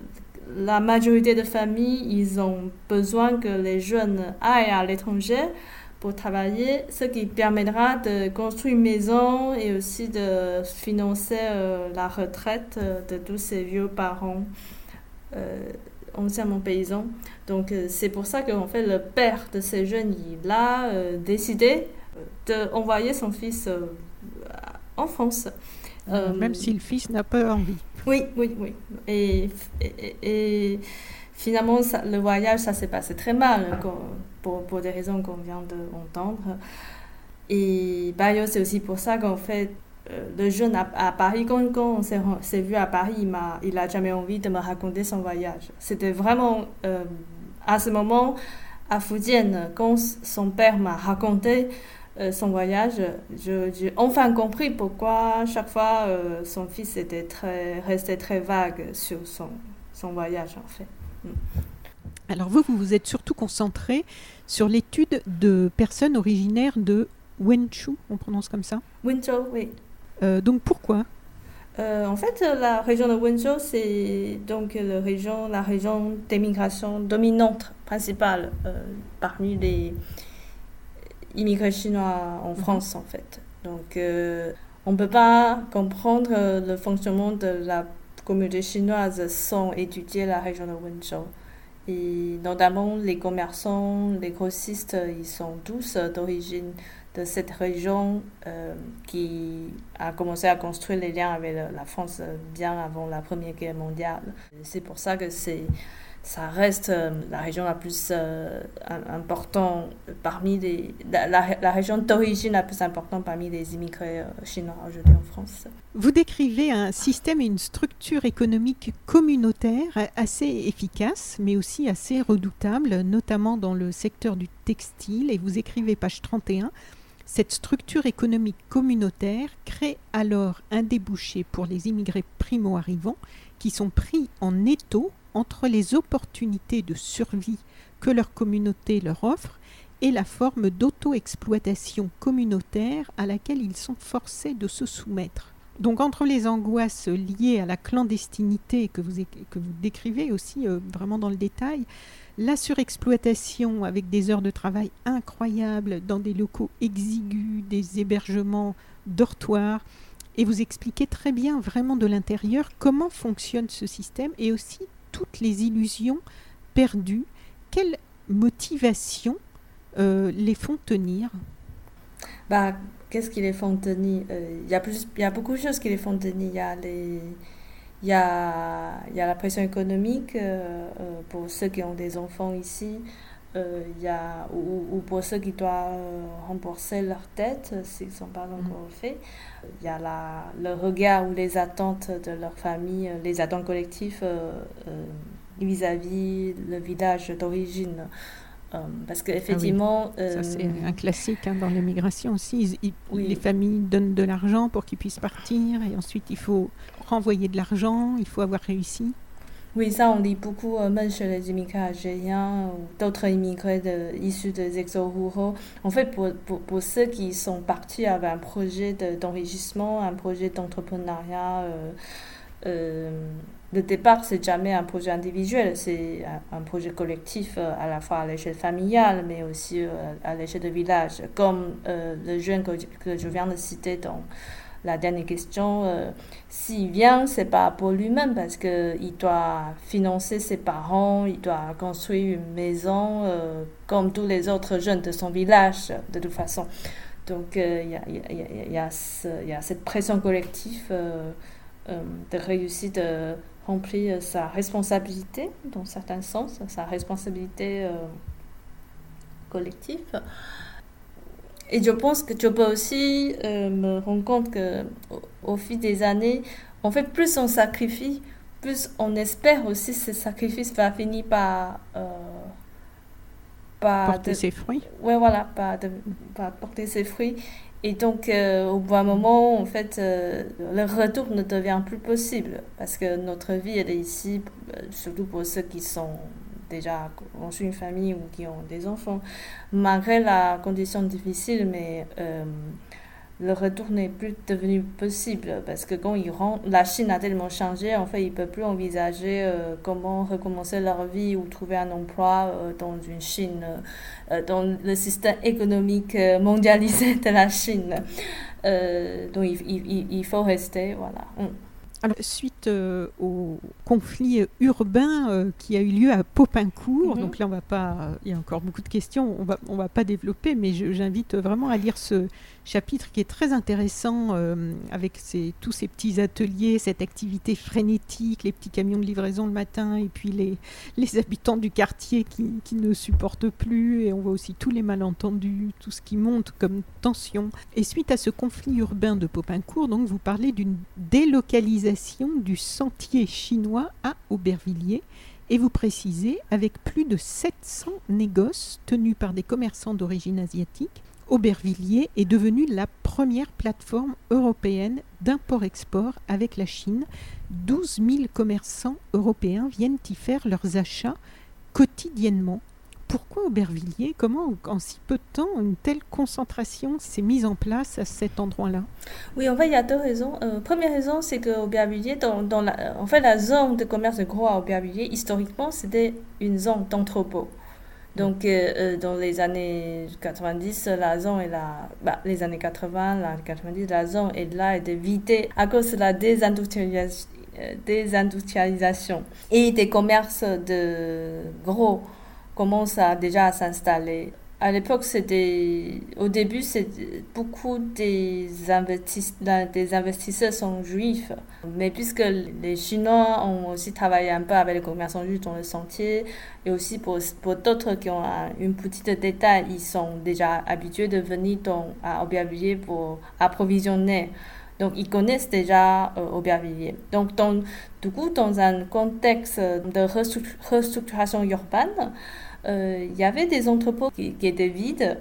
la majorité des familles, ils ont besoin que les jeunes aillent à l'étranger pour travailler, ce qui permettra de construire une maison et aussi de financer euh, la retraite de tous ces vieux parents euh, anciennement paysans. Donc euh, c'est pour ça qu'en fait le père de ces jeunes, il a euh, décidé d'envoyer son fils euh, en France. Euh, Même si le fils n'a pas envie. Oui, oui, oui. Et, et, et finalement, ça, le voyage, ça s'est passé très mal pour, pour des raisons qu'on vient d'entendre. Et Bayo, c'est aussi pour ça qu'en fait, le jeune à, à Paris, quand, quand on s'est, s'est vu à Paris, il m'a, il a jamais envie de me raconter son voyage. C'était vraiment, euh, à ce moment, à Fujian, quand son père m'a raconté euh, son voyage, je, j'ai enfin compris pourquoi chaque fois euh, son fils était très, restait très vague sur son, son voyage, en fait. Mm. Alors vous, vous vous êtes surtout concentré sur l'étude de personnes originaires de Wenzhou, on prononce comme ça ? Wenzhou, oui. Euh, donc pourquoi ? euh, En fait, la région de Wenzhou, c'est donc la région, la région d'émigration dominante, principale, euh, parmi les immigrés chinois en France, mm-hmm. en fait. Donc, euh, on ne peut pas comprendre le fonctionnement de la communauté chinoise sans étudier la région de Wenzhou. Et notamment, les commerçants, les grossistes, ils sont tous d'origine de cette région euh, qui a commencé à construire les liens avec la France bien avant la Première Guerre mondiale. C'est pour ça que c'est, ça reste euh, la région la plus euh, importante parmi les, la, la, la région d'origine la plus importante parmi les immigrés euh, chinois aujourd'hui en France. Vous décrivez un système et une structure économique communautaire assez efficace, mais aussi assez redoutable, notamment dans le secteur du textile. Et vous écrivez, page trente et un, cette structure économique communautaire crée alors un débouché pour les immigrés primo-arrivants qui sont pris en étau entre les opportunités de survie que leur communauté leur offre et la forme d'auto-exploitation communautaire à laquelle ils sont forcés de se soumettre. Donc entre les angoisses liées à la clandestinité que vous, que vous décrivez aussi euh, vraiment dans le détail, la surexploitation avec des heures de travail incroyables dans des locaux exigus, des hébergements dortoirs, et vous expliquez très bien vraiment de l'intérieur comment fonctionne ce système et aussi toutes les illusions perdues. Quelles motivations euh, les font tenir ? Bah, qu'est-ce qui les font tenir ? euh, y a plus, y a beaucoup de choses qui les font tenir. Il y a les... Il y a, il y a la pression économique euh, euh, pour ceux qui ont des enfants ici, euh, il y a, ou, ou pour ceux qui doivent rembourser leurs dettes s'ils ne sont pas encore faits. Il y a la, le regard ou les attentes de leur famille, les attentes collectives euh, euh, vis-à-vis le village d'origine. Euh, parce qu'effectivement... Ah oui. Ça, c'est euh, un classique hein, dans l'immigration aussi. Ils, ils, oui. Les familles donnent de l'argent pour qu'ils puissent partir et ensuite il faut renvoyer de l'argent, il faut avoir réussi. Oui, ça on dit beaucoup, euh, même chez les immigrés algériens ou d'autres immigrés de, issus des exos ruraux. En fait, pour, pour, pour ceux qui sont partis avec un projet de, d'enrichissement, un projet d'entrepreneuriat, euh, euh, le départ, c'est jamais un projet individuel, c'est un, un projet collectif euh, à la fois à l'échelle familiale, mais aussi euh, à l'échelle de village. Comme euh, le jeune que, que je viens de citer dans la dernière question, euh, s'il vient, c'est pas pour lui-même parce qu'il doit financer ses parents, il doit construire une maison euh, comme tous les autres jeunes de son village, de toute façon. Donc, il euh, y, a, y, a, y, a ce, y a cette pression collective euh, euh, de réussir de remplir sa responsabilité, dans certains sens, sa responsabilité euh, collective. Et je pense que je peux aussi euh, me rendre compte qu'au au fil des années, en fait, plus on sacrifie, plus on espère aussi que ce sacrifice va finir par... Euh, par porter de, ses fruits. Oui, voilà, par, de, par porter ses fruits. Et donc, euh, au bout d'un moment, en fait, euh, le retour ne devient plus possible parce que notre vie, elle est ici, euh, surtout pour ceux qui sont déjà construit une famille ou qui ont des enfants, malgré la condition difficile, mais euh, le retour n'est plus devenu possible parce que quand ils rentrent, la Chine a tellement changé, en fait, ils ne peuvent plus envisager euh, comment recommencer leur vie ou trouver un emploi euh, dans une Chine, euh, dans le système économique euh, mondialisé de la Chine. Euh, donc, il, il, il faut rester, voilà. Mm. Alors, suite euh, au conflit urbain euh, qui a eu lieu à Popincourt, mm-hmm. donc là on va pas, euh, il y a encore beaucoup de questions, on va, on va pas développer, mais je, j'invite vraiment à lire ce chapitre qui est très intéressant euh, avec ces, tous ces petits ateliers, cette activité frénétique, les petits camions de livraison le matin et puis les, les habitants du quartier qui, qui ne supportent plus, et on voit aussi tous les malentendus, tout ce qui monte comme tension. Et suite à ce conflit urbain de Popincourt, donc vous parlez d'une délocalisation du sentier chinois à Aubervilliers, et vous précisez avec plus de sept cents négoces tenus par des commerçants d'origine asiatique, Aubervilliers est devenue la première plateforme européenne d'import-export avec la Chine. douze mille commerçants européens viennent y faire leurs achats quotidiennement. Pourquoi Aubervilliers ? Comment, en si peu de temps, une telle concentration s'est mise en place à cet endroit-là ? Oui, en fait, il y a deux raisons. Euh, première raison, c'est qu'Aubervilliers, dans, dans la, en fait, la zone de commerce de gros à Aubervilliers, historiquement, c'était une zone d'entrepôt. Donc, euh, dans les années quatre-vingt-dix, la zone est là, bah, les années quatre-vingts, la quatre-vingt-dix, la zone est là, est vidée à cause de la désindustrialisation, désindustrialisation. Et des commerces de gros commencent à, déjà à s'installer. À l'époque, c'était, au début, c'était beaucoup des, investis, des investisseurs sont juifs. Mais puisque les Chinois ont aussi travaillé un peu avec les commerçants juifs dans le sentier, et aussi pour, pour d'autres qui ont un, une petite détail, ils sont déjà habitués de venir dans, à Aubervilliers pour approvisionner. Donc, ils connaissent déjà euh, Aubervilliers. Donc, dans, du coup, dans un contexte de restructuration urbaine, Euh, il y avait des entrepôts qui, qui étaient vides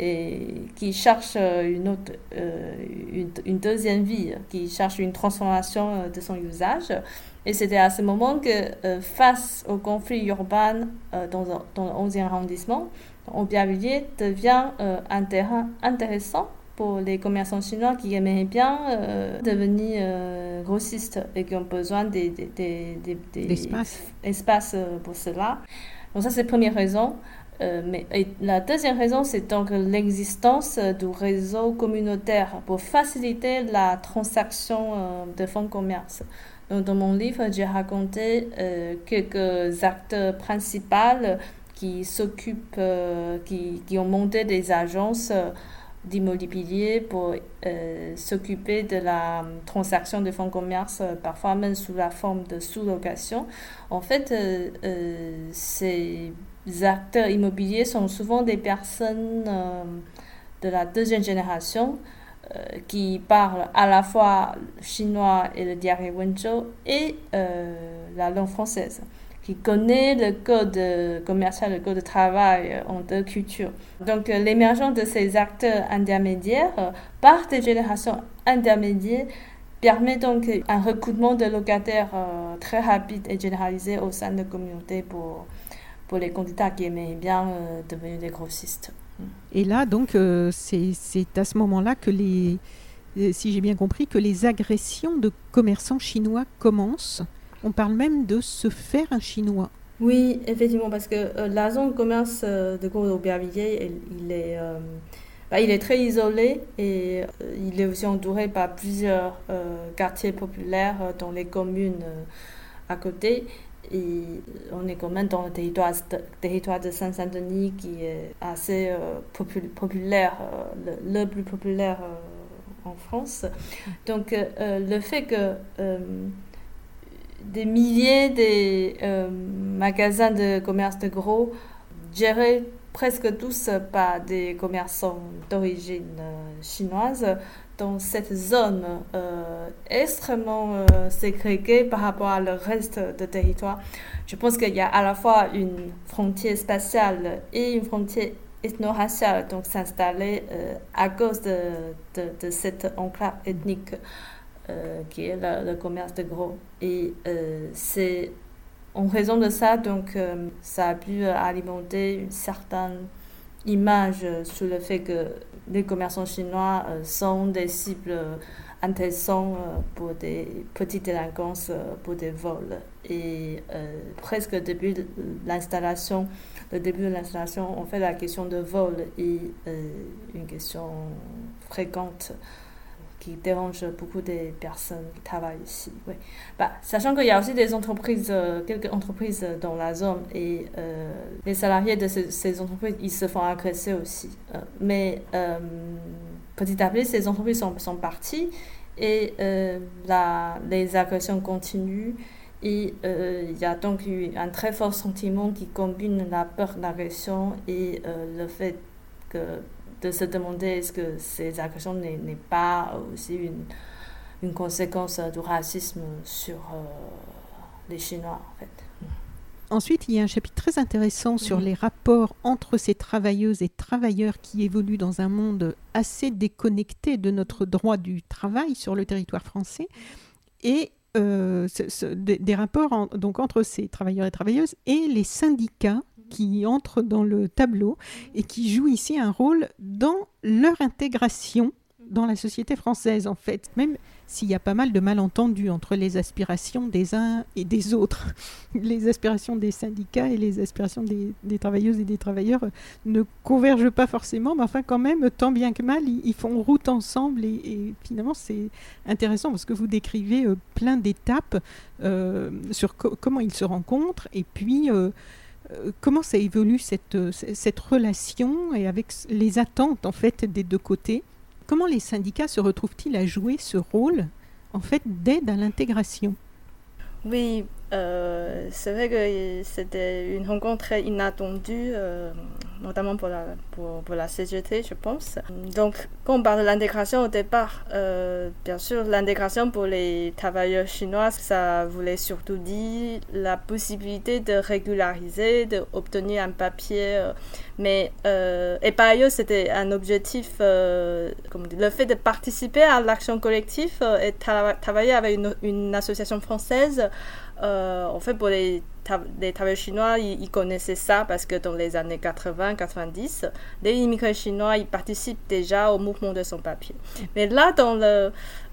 et qui cherchent une, autre, euh, une, une deuxième vie, qui cherchent une transformation de son usage. Et c'était à ce moment que, euh, face au conflit urbain euh, dans, dans le onzième arrondissement, Aubervilliers devient euh, un terrain intéressant pour les commerçants chinois qui aimeraient bien euh, devenir euh, grossistes et qui ont besoin des, des, des, des, des espaces. espaces pour cela. Donc ça, c'est la première raison. Euh, mais, et la deuxième raison, c'est donc l'existence du réseau communautaire pour faciliter la transaction euh, de fonds de commerce. Donc, dans mon livre, j'ai raconté euh, quelques acteurs principaux qui s'occupent, euh, qui, qui ont monté des agences euh, d'immobilier pour euh, s'occuper de la transaction de fonds de commerce, euh, parfois même sous la forme de sous-location. En fait, euh, euh, ces acteurs immobiliers sont souvent des personnes euh, de la deuxième génération euh, qui parlent à la fois chinois et le dialecte Wenzhou et euh, la langue française, qui connaît le code commercial, le code de travail en deux cultures. Donc, euh, l'émergence de ces acteurs intermédiaires euh, par des générations intermédiaires permet donc un recrutement de locataires euh, très rapide et généralisé au sein de la communauté pour, pour les candidats qui aimaient bien euh, devenir des grossistes. Et là, donc, euh, c'est, c'est à ce moment-là que les, si j'ai bien compris, que les agressions de commerçants chinois commencent. On parle même de se faire un chinois. Oui, effectivement, parce que euh, la zone de commerce euh, de gros Aubervilliers, il est, euh, bah, il est très isolé et euh, il est aussi entouré par plusieurs euh, quartiers populaires euh, dans les communes euh, à côté. Et on est quand même dans le territoire de, territoire de Saint-Saint-Denis qui est assez euh, popul- populaire, euh, le, le plus populaire euh, en France. Donc, euh, le fait que euh, des milliers de euh, magasins de commerce de gros gérés presque tous par des commerçants d'origine euh, chinoise dans cette zone euh, extrêmement euh, ségrégée par rapport à le reste du territoire. Je pense qu'il y a à la fois une frontière spatiale et une frontière ethno-raciale donc s'installer euh, à cause de, de, de cette enclave ethnique. Euh, qui est le, le commerce de gros. Et euh, c'est en raison de ça, donc, euh, ça a pu alimenter une certaine image sur le fait que les commerçants chinois euh, sont des cibles euh, intéressants euh, pour des petites délinquances, euh, pour des vols. Et euh, presque depuis l'installation, le début de l'installation, en fait, la question de vol est euh, une question fréquente qui dérange beaucoup des personnes qui travaillent ici. Oui. Bah, sachant qu'il y a aussi des entreprises, euh, quelques entreprises dans la zone et euh, les salariés de ces, ces entreprises, ils se font agresser aussi. Euh, mais euh, petit à petit, ces entreprises sont, sont parties et euh, la, les agressions continuent. Et euh, il y a donc eu un très fort sentiment qui combine la peur d'agression et euh, le fait que de se demander est-ce que ces agressions n'est, n'est pas aussi une, une conséquence du racisme sur euh, les Chinois, en fait. Ensuite, il y a un chapitre très intéressant sur mmh. les rapports entre ces travailleuses et travailleurs qui évoluent dans un monde assez déconnecté de notre droit du travail sur le territoire français et euh, ce, ce, des, des rapports en, donc, entre ces travailleurs et travailleuses et les syndicats qui entrent dans le tableau et qui jouent ici un rôle dans leur intégration dans la société française, en fait. Même s'il y a pas mal de malentendus entre les aspirations des uns et des autres. Les aspirations des syndicats et les aspirations des, des travailleuses et des travailleurs ne convergent pas forcément, mais enfin quand même, tant bien que mal, ils, ils font route ensemble et, et finalement c'est intéressant parce que vous décrivez euh, plein d'étapes euh, sur co- comment ils se rencontrent et puis euh, euh, comment ça évolue cette, cette relation et avec les attentes en fait des deux côtés. Comment les syndicats se retrouvent-ils à jouer ce rôle, en fait, d'aide à l'intégration ? Oui, euh, c'est vrai que c'était une rencontre très inattendue, euh, notamment pour la, pour, pour la C G T, je pense. Donc, quand on parle de l'intégration au départ, euh, bien sûr, l'intégration pour les travailleurs chinois, ça voulait surtout dire la possibilité de régulariser, d'obtenir un papier. Euh, mais, euh, et par ailleurs, c'était un objectif, euh, comme le fait de participer à l'action collective euh, et tra- travailler avec une, une association française. Euh, en fait, pour les, ta- les travailleurs chinois, ils, ils connaissaient ça parce que dans les années quatre-vingts quatre-vingt-dix, les immigrés chinois, ils participent déjà au mouvement de sans-papiers. Mais là, dans le,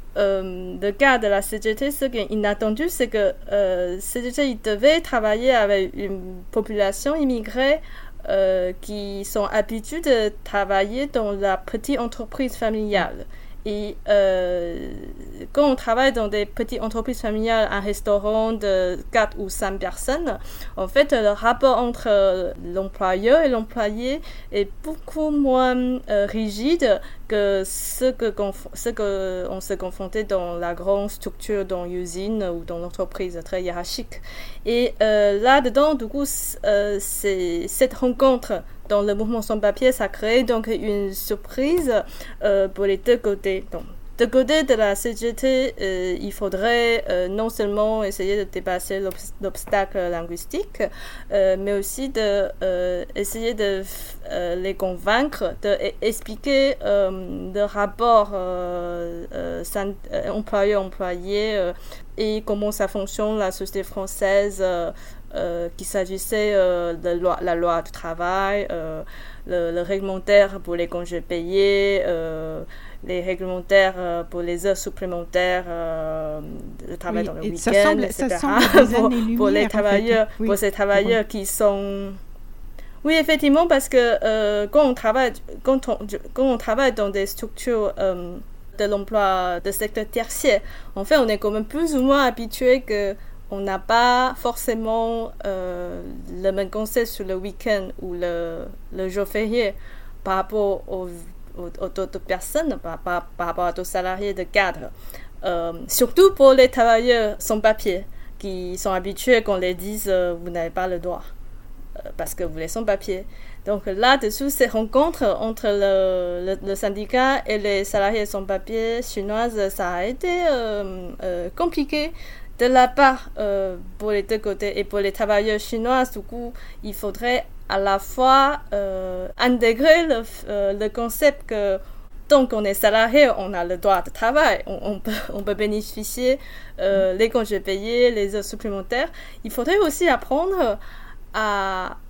euh, le cas de la C G T, ce qui est inattendu, c'est que euh, C G T, ils devaient travailler avec une population immigrée euh, qui sont habitués de travailler dans la petite entreprise familiale. Et euh, quand on travaille dans des petites entreprises familiales, un restaurant de quatre ou cinq personnes, en fait, le rapport entre l'employeur et l'employé est beaucoup moins euh, rigide que ce que conf- ce que on se confrontait dans la grande structure, dans l'usine ou dans l'entreprise très hiérarchique. Et euh, là-dedans, du coup, euh, c'est cette rencontre dans le mouvement sans papier, ça crée donc une surprise euh, pour les deux côtés. Donc, de côté de la C G T, euh, il faudrait euh, non seulement essayer de dépasser l'obs- l'obstacle linguistique, euh, mais aussi de euh, essayer de euh, les convaincre, d'expliquer euh, le rapport euh, euh, euh, employeur-employé euh, et comment ça fonctionne la société française. Euh, Euh, qu'il s'agissait euh, de loi, la loi du travail, euh, le, le réglementaire pour les congés payés, euh, les réglementaires euh, pour les heures supplémentaires, euh, le travail oui, dans le week-end, ça semble, et cetera. Ça semble des pour, années-lumière, pour les travailleurs, en fait. Oui, pour ces travailleurs qui sont... Oui, effectivement, parce que euh, quand, on travaille, quand, on, quand on travaille dans des structures euh, de l'emploi de secteur tertiaire, en fait, on est quand même plus ou moins habitué que on n'a pas forcément euh, le même concept sur le week-end ou le, le jour férié par rapport aux, aux, aux autres personnes, par, par, par rapport à d'autres salariés de cadre. Euh, surtout pour les travailleurs sans papier, qui sont habitués qu'on les dise euh, vous n'avez pas le droit, euh, parce que vous êtes sans papier. Donc là-dessous, ces rencontres entre le, le, le syndicat et les salariés sans papier chinoises, ça a été euh, euh, compliqué. De la part euh, pour les deux côtés et pour les travailleurs chinois, du coup, il faudrait à la fois euh, intégrer le, euh, le concept que tant qu'on est salarié, on a le droit de travail, on, on, peut, on peut bénéficier euh, les congés payés, les heures supplémentaires. Il faudrait aussi apprendre à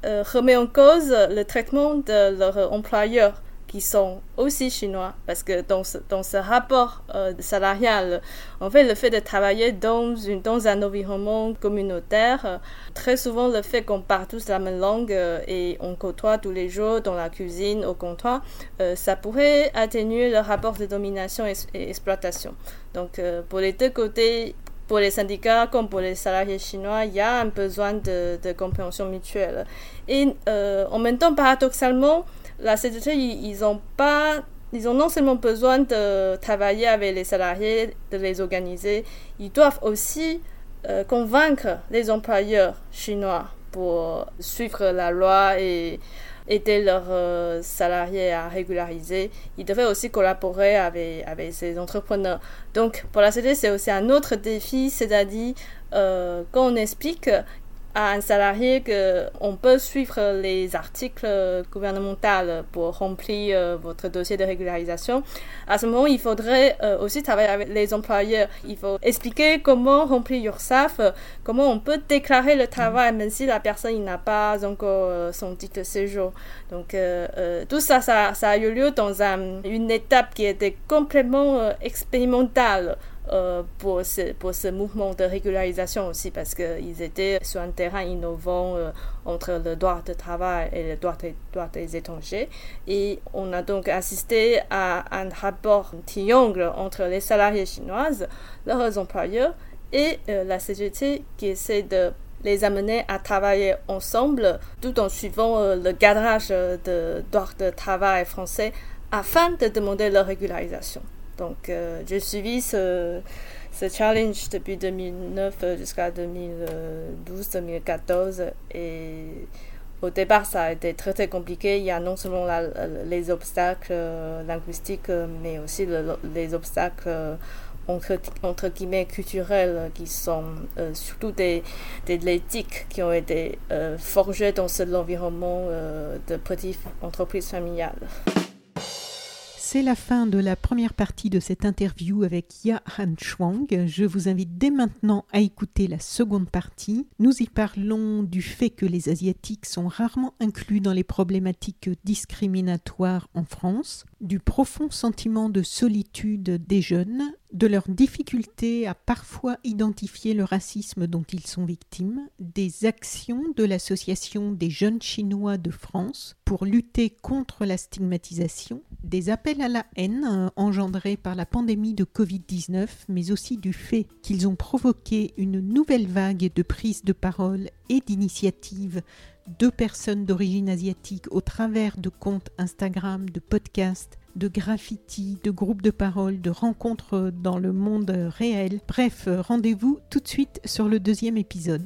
euh, remet en cause le traitement de leurs employeurs qui sont aussi chinois, parce que dans ce, dans ce rapport euh, salarial, en fait, le fait de travailler dans, une, dans un environnement communautaire, euh, très souvent le fait qu'on parle tous la même langue euh, et on côtoie tous les jours dans la cuisine, au comptoir, euh, ça pourrait atténuer le rapport de domination et, et exploitation. Donc, euh, pour les deux côtés, pour les syndicats comme pour les salariés chinois, il y a un besoin de, de compréhension mutuelle. Et euh, en même temps, paradoxalement, la C G T, ils ont pas, ils ont non seulement besoin de travailler avec les salariés, de les organiser, ils doivent aussi euh, convaincre les employeurs chinois pour suivre la loi et aider leurs euh, salariés à régulariser. Ils devraient aussi collaborer avec, avec ces entrepreneurs. Donc, pour la C G T, c'est aussi un autre défi, c'est-à-dire euh, quand on explique à un salarié qu'on peut suivre les articles gouvernementaux pour remplir euh, votre dossier de régularisation. À ce moment, il faudrait euh, aussi travailler avec les employeurs. Il faut expliquer comment remplir l'URSSAF, comment on peut déclarer le travail, même si la personne il n'a pas encore euh, son titre de séjour. Donc, euh, euh, tout ça, ça, ça a eu lieu dans un, une étape qui était complètement euh, expérimentale. Euh, pour, ce, pour ce mouvement de régularisation aussi, parce qu'ils étaient sur un terrain innovant euh, entre le droit de travail et le droit des, droit des étrangers. Et on a donc assisté à un rapport triangle entre les salariés chinoises, leurs employeurs et euh, la C G T qui essaie de les amener à travailler ensemble tout en suivant euh, le cadrage de droit de travail français afin de demander leur régularisation. Donc, euh, j'ai suivi ce, ce challenge depuis deux mille neuf jusqu'à deux mille douze deux mille quatorze et au départ, ça a été très très compliqué. Il y a non seulement la, les obstacles euh, linguistiques, mais aussi le, les obstacles euh, entre, entre guillemets culturels qui sont euh, surtout des, des l'éthique qui ont été euh, forgées dans cet environnement euh, de petites entreprises familiales. C'est la fin de la première partie de cette interview avec Ya-Han Chuang. Je vous invite dès maintenant à écouter la seconde partie. Nous y parlons du fait que les Asiatiques sont rarement inclus dans les problématiques discriminatoires en France, du profond sentiment de solitude des jeunes, de leur difficulté à parfois identifier le racisme dont ils sont victimes, des actions de l'Association des jeunes Chinois de France pour lutter contre la stigmatisation, des appels à la haine engendrés par la pandémie de covid dix-neuf, mais aussi du fait qu'ils ont provoqué une nouvelle vague de prises de parole et d'initiatives de personnes d'origine asiatique au travers de comptes Instagram, de podcasts, de graffitis, de groupes de parole, de rencontres dans le monde réel. Bref, rendez-vous tout de suite sur le deuxième épisode.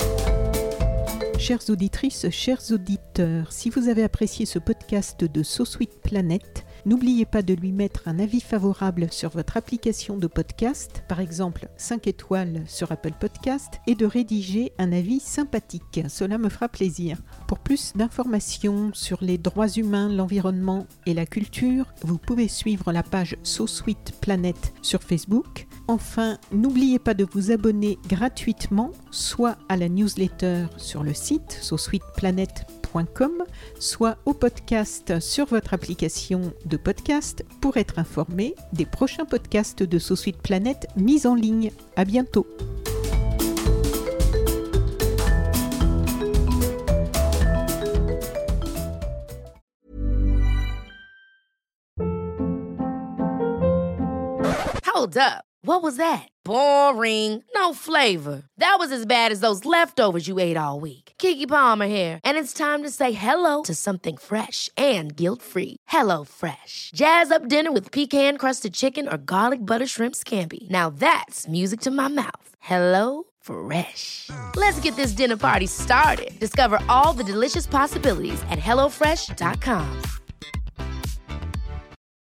Chères auditrices, chers auditeurs, si vous avez apprécié ce podcast de So Sweet Planet, n'oubliez pas de lui mettre un avis favorable sur votre application de podcast, par exemple cinq étoiles sur Apple Podcast, et de rédiger un avis sympathique. Cela me fera plaisir. Pour plus d'informations sur les droits humains, l'environnement et la culture, vous pouvez suivre la page So Sweet Planet sur Facebook. Enfin, n'oubliez pas de vous abonner gratuitement, soit à la newsletter sur le site so sweet planet point com, soit au podcast sur votre application de podcast pour être informé des prochains podcasts de So Sweet Planet mis en ligne. À bientôt. Hold up. What was that? Boring. No flavor. That was as bad as those leftovers you ate all week. Keke Palmer here, and it's time to say hello to something fresh and guilt-free. Hello Fresh. Jazz up dinner with pecan-crusted chicken or garlic butter shrimp scampi. Now that's music to my mouth. Hello Fresh. Let's get this dinner party started. Discover all the delicious possibilities at hello fresh dot com.